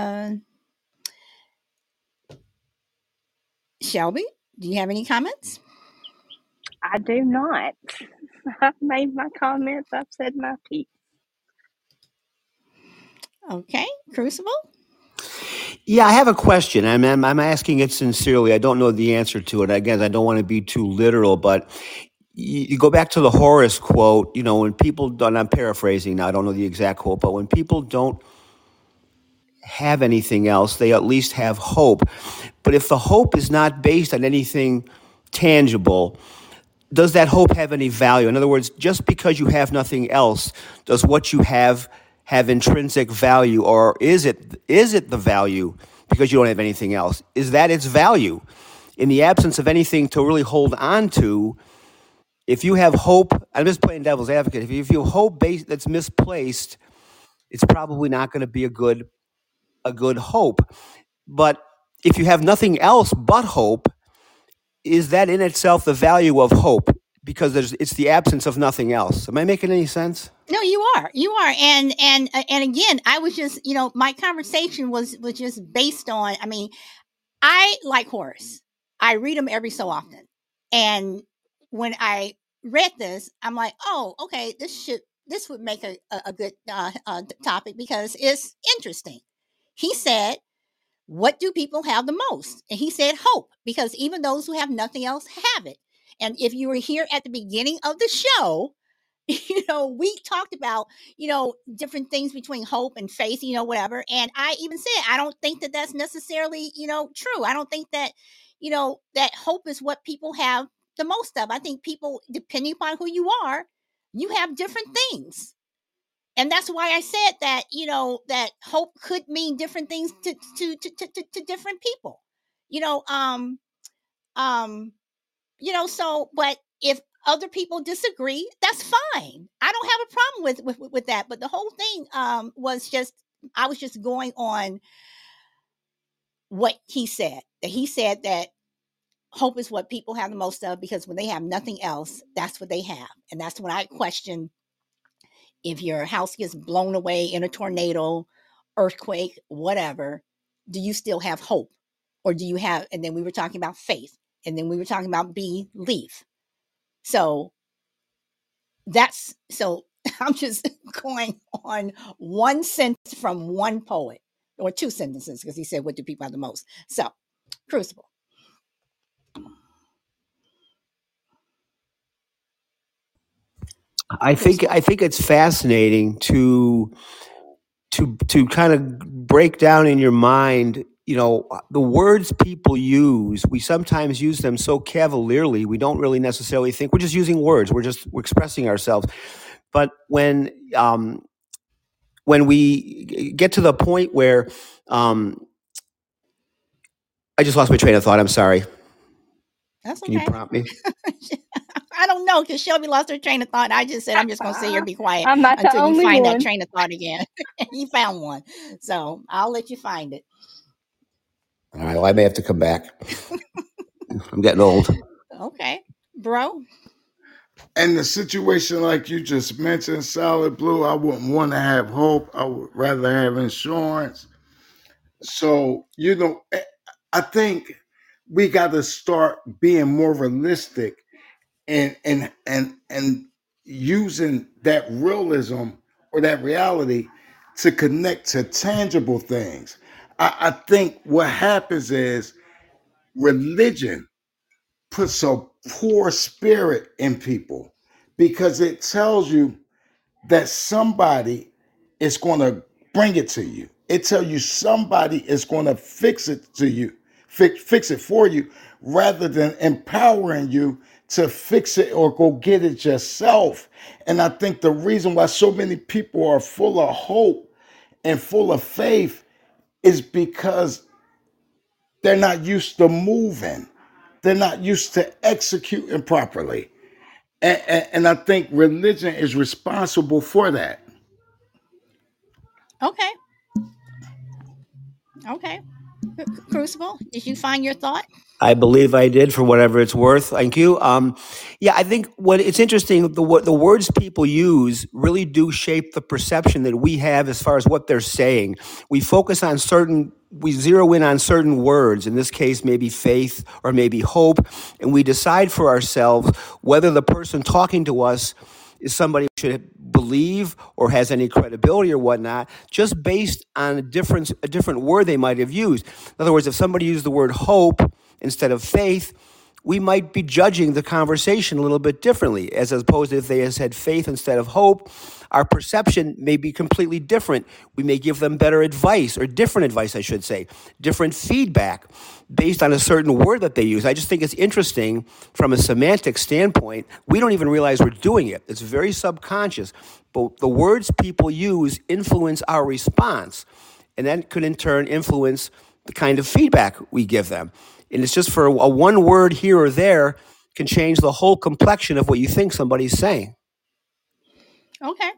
Speaker 1: Shelby, do you have any comments?
Speaker 2: I do not. I've made my comments. I've said my piece.
Speaker 1: Okay, Crucible.
Speaker 3: Yeah, I have a question. I'm asking it sincerely. I don't know the answer to it. Again, I don't want to be too literal, but you go back to the Horace quote, when people don't, I'm paraphrasing now, I don't know the exact quote, but when people don't have anything else, they at least have hope. But if the hope is not based on anything tangible, does that hope have any value? In other words, just because you have nothing else, does what you have intrinsic value, or is it the value because you don't have anything else? Is that its value? In the absence of anything to really hold on to, if you have hope, I'm just playing devil's advocate. If you feel hope based that's misplaced, it's probably not going to be a good hope. But if you have nothing else but hope, is that in itself the value of hope? Because it's the absence of nothing else. Am I making any sense?
Speaker 1: No, you are, and again, I was just, my conversation was just based on. I mean, I like Horace. I read him every so often, and when I read this, I'm like, oh, okay, this would make a good topic because it's interesting. He said, what do people have the most? And he said hope, because even those who have nothing else have it. And if you were here at the beginning of the show, we talked about, different things between hope and faith, whatever. And I even said, I don't think that that's necessarily, true. I don't think that, that hope is what people have the most of. I think people, depending upon who you are, you have different things. And that's why I said that, that hope could mean different things to different people, so, but if other people disagree, that's fine. I don't have a problem with that. But the whole thing was just, I was just going on what he said. That he said that hope is what people have the most of, because when they have nothing else, that's what they have. And that's when I question, if your house gets blown away in a tornado, earthquake, whatever, do you still have hope? Or do you have, and then we were talking about faith, and then we were talking about belief. So I'm just going on one sentence from one poet, or two sentences, because he said, what do people have the most? So, Crucible.
Speaker 3: I think it's fascinating to kind of break down in your mind, the words people use. We sometimes use them so cavalierly, we don't really necessarily think we're just using words. We're expressing ourselves. But when we get to the point where, I just lost my train of thought. I'm sorry.
Speaker 1: That's okay.
Speaker 3: Can you prompt me?
Speaker 1: I don't know, because Shelby lost her train of thought. I just said, I'm just going to sit here and be quiet
Speaker 2: I'm not
Speaker 1: until you find
Speaker 2: one.
Speaker 1: that train of thought again. You found one. So I'll let you find it.
Speaker 3: All right. Well, I may have to come back. I'm getting old.
Speaker 1: Okay. Bro?
Speaker 4: And the situation like you just mentioned, Solid Blue, I wouldn't want to have hope. I would rather have insurance. So, I think we got to start being more realistic and using that realism or that reality to connect to tangible things. I think what happens is religion puts a poor spirit in people, because it tells you that somebody is going to bring it to you. It tells you somebody is going to fix it to you, fix it for you, rather than empowering you to fix it or go get it yourself. And I think the reason why so many people are full of hope and full of faith is because they're not used to moving. They're not used to executing properly. And I think religion is responsible for that.
Speaker 1: Okay. Okay. Crucible, did you find your thought?
Speaker 3: I believe I did, for whatever it's worth. Thank you. Yeah, I think what it's interesting, the words people use really do shape the perception that we have as far as what they're saying. We zero in on certain words, in this case, maybe faith or maybe hope, and we decide for ourselves whether the person talking to us is somebody who should believe or has any credibility or whatnot, just based on a different word they might have used. In other words, if somebody used the word hope instead of faith, we might be judging the conversation a little bit differently, as opposed to if they had said faith instead of hope. Our perception may be completely different. We may give them better advice, or different advice, I should say, different feedback based on a certain word that they use. I just think it's interesting from a semantic standpoint. We don't even realize we're doing it. It's very subconscious. But the words people use influence our response, and that could in turn influence the kind of feedback we give them. And it's just for a one word here or there can change the whole complexion of what you think somebody's saying.
Speaker 1: Okay.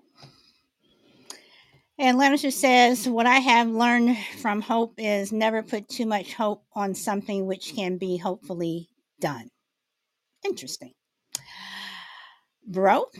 Speaker 1: And Lannister says, what I have learned from hope is never put too much hope on something which can be hopefully done. Interesting. Bro?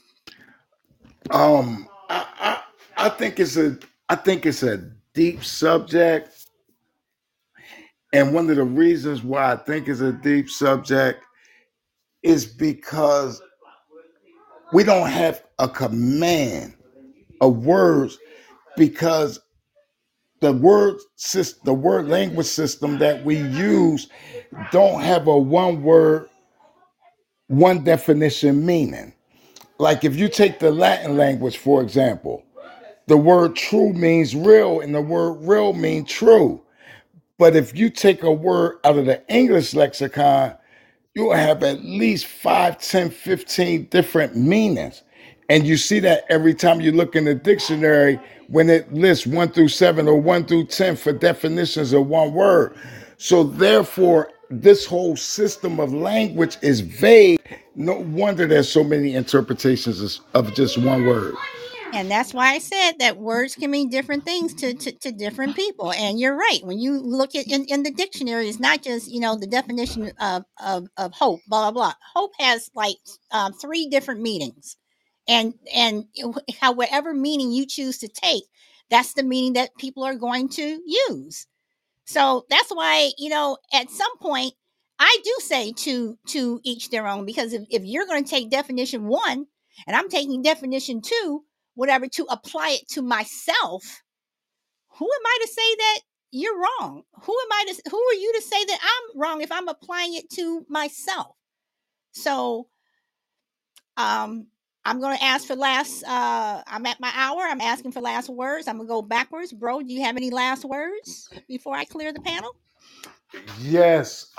Speaker 4: I think it's a deep subject, and one of the reasons why I think it's a deep subject is because we don't have a command of words, because the word language system that we use don't have a one word, one definition meaning. Like if you take the Latin language, for example, the word true means real and the word real means true. But if you take a word out of the English lexicon, you'll have at least 5, 10, 15 different meanings. And you see that every time you look in the dictionary when it lists 1 through 7 or 1 through 10 for definitions of one word. So therefore, this whole system of language is vague. No wonder there's so many interpretations of just one word.
Speaker 1: And that's why I said that words can mean different things to different people. And you're right. When you look at in the dictionary, it's not just, the definition of hope, blah, blah, blah. Hope has like 3 different meanings. And however meaning you choose to take, that's the meaning that people are going to use. So that's why, at some point, I do say to each their own, because if you're going to take definition 1 and I'm taking definition 2, whatever, to apply it to myself, who am I to say that you're wrong? Who are you to say that I'm wrong if I'm applying it to myself? So I'm going to ask for last, I'm at my hour. I'm asking for last words. I'm going to go backwards. Bro, do you have any last words before I clear the panel?
Speaker 4: Yes.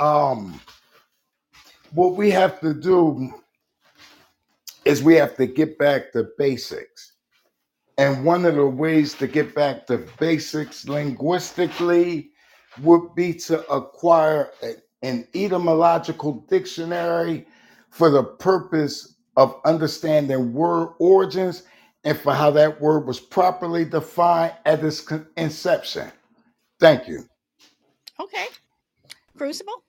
Speaker 4: What we have to do is we have to get back to basics. And one of the ways to get back to basics linguistically would be to acquire an etymological dictionary for the purpose of understanding word origins and for how that word was properly defined at its inception. Thank you.
Speaker 1: Okay. Crucible?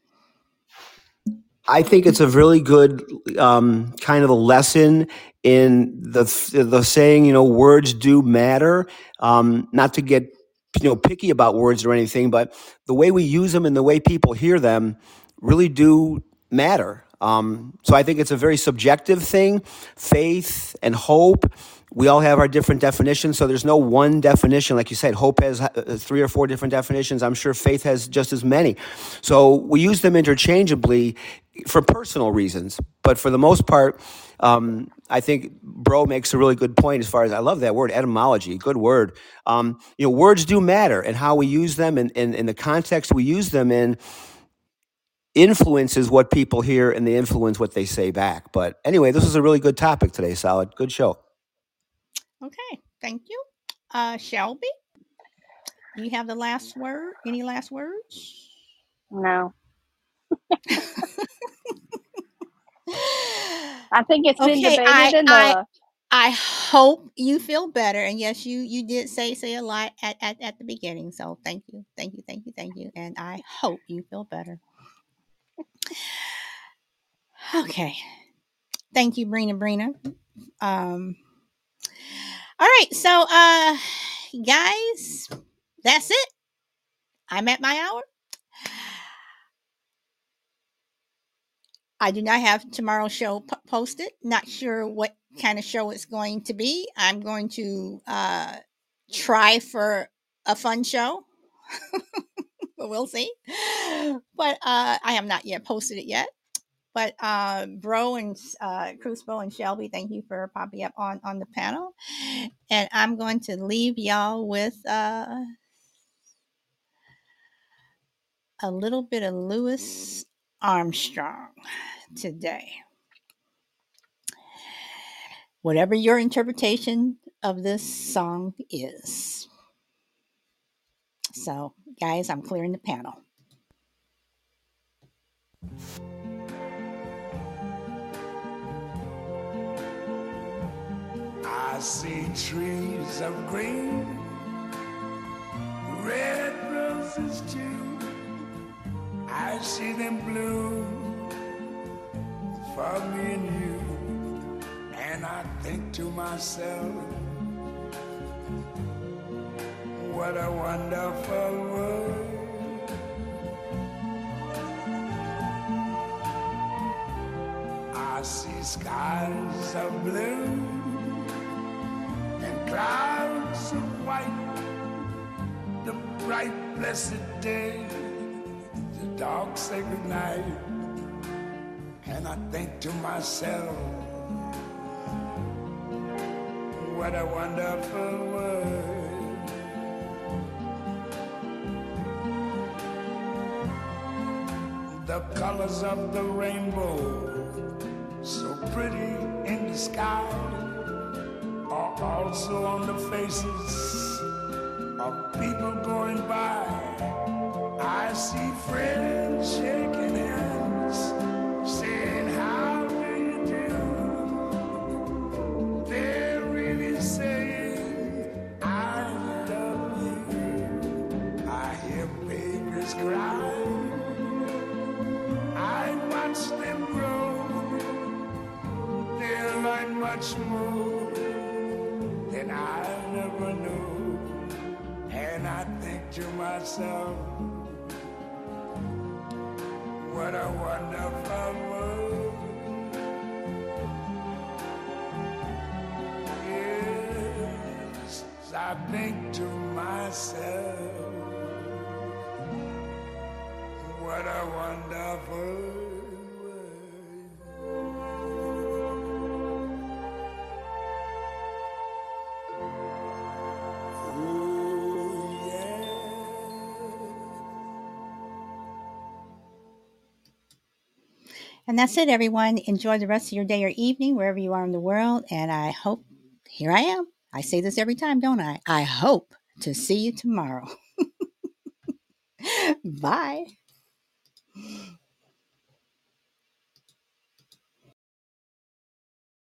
Speaker 3: I think it's a really good kind of a lesson in the saying, words do matter. Not to get picky about words or anything, but the way we use them and the way people hear them really do matter. So I think it's a very subjective thing. Faith and hope, we all have our different definitions. So there's no one definition. Like you said, hope has 3 or 4 different definitions. I'm sure faith has just as many. So we use them interchangeably for personal reasons. But for the most part, I think Bro makes a really good point as far as, I love that word, etymology, good word. Words do matter, and how we use them and in the context we use them in influences what people hear, and they influence what they say back. But anyway, this is a really good topic today, Solid. Good show.
Speaker 1: Okay, thank you. Shelby, do you have the last word? Any last words?
Speaker 2: No. I think it's been debated enough.
Speaker 1: I hope you feel better. And yes, you did say a lot at the beginning. So thank you. And I hope you feel better. Okay. Thank you, Brina. All right. So guys, that's it. I'm at my hour. I do not have tomorrow's show posted. Not sure what kind of show it's going to be. I'm going to try for a fun show, but we'll see. But I have not yet posted it yet. But Bro and Crucible and Shelby, thank you for popping up on the panel. And I'm going to leave y'all with a little bit of Louis Armstrong today. Whatever your interpretation of this song is. So, guys, I'm clearing the panel.
Speaker 5: I see trees of green, red roses too. I see them bloom for me and you. And I think to myself, what a wonderful world. I see skies of blue and clouds of white, the bright blessed day, the dark sacred night. And I think to myself, what a wonderful world. The colors of the rainbow, so pretty in the sky, are also on the faces of people going by. I see friends shaking hands, saying, how do you do? They're really saying, I love you. I hear babies cry, I watch them grow. They'll learn much more than I never knew. And I think to myself, what a wonderful world. Yes, I think to myself, what a wonderful world. Oh, yeah.
Speaker 1: And that's it, everyone. Enjoy the rest of your day or evening, wherever you are in the world. And I hope, here I am. I say this every time, don't I? I hope to see you tomorrow. Bye.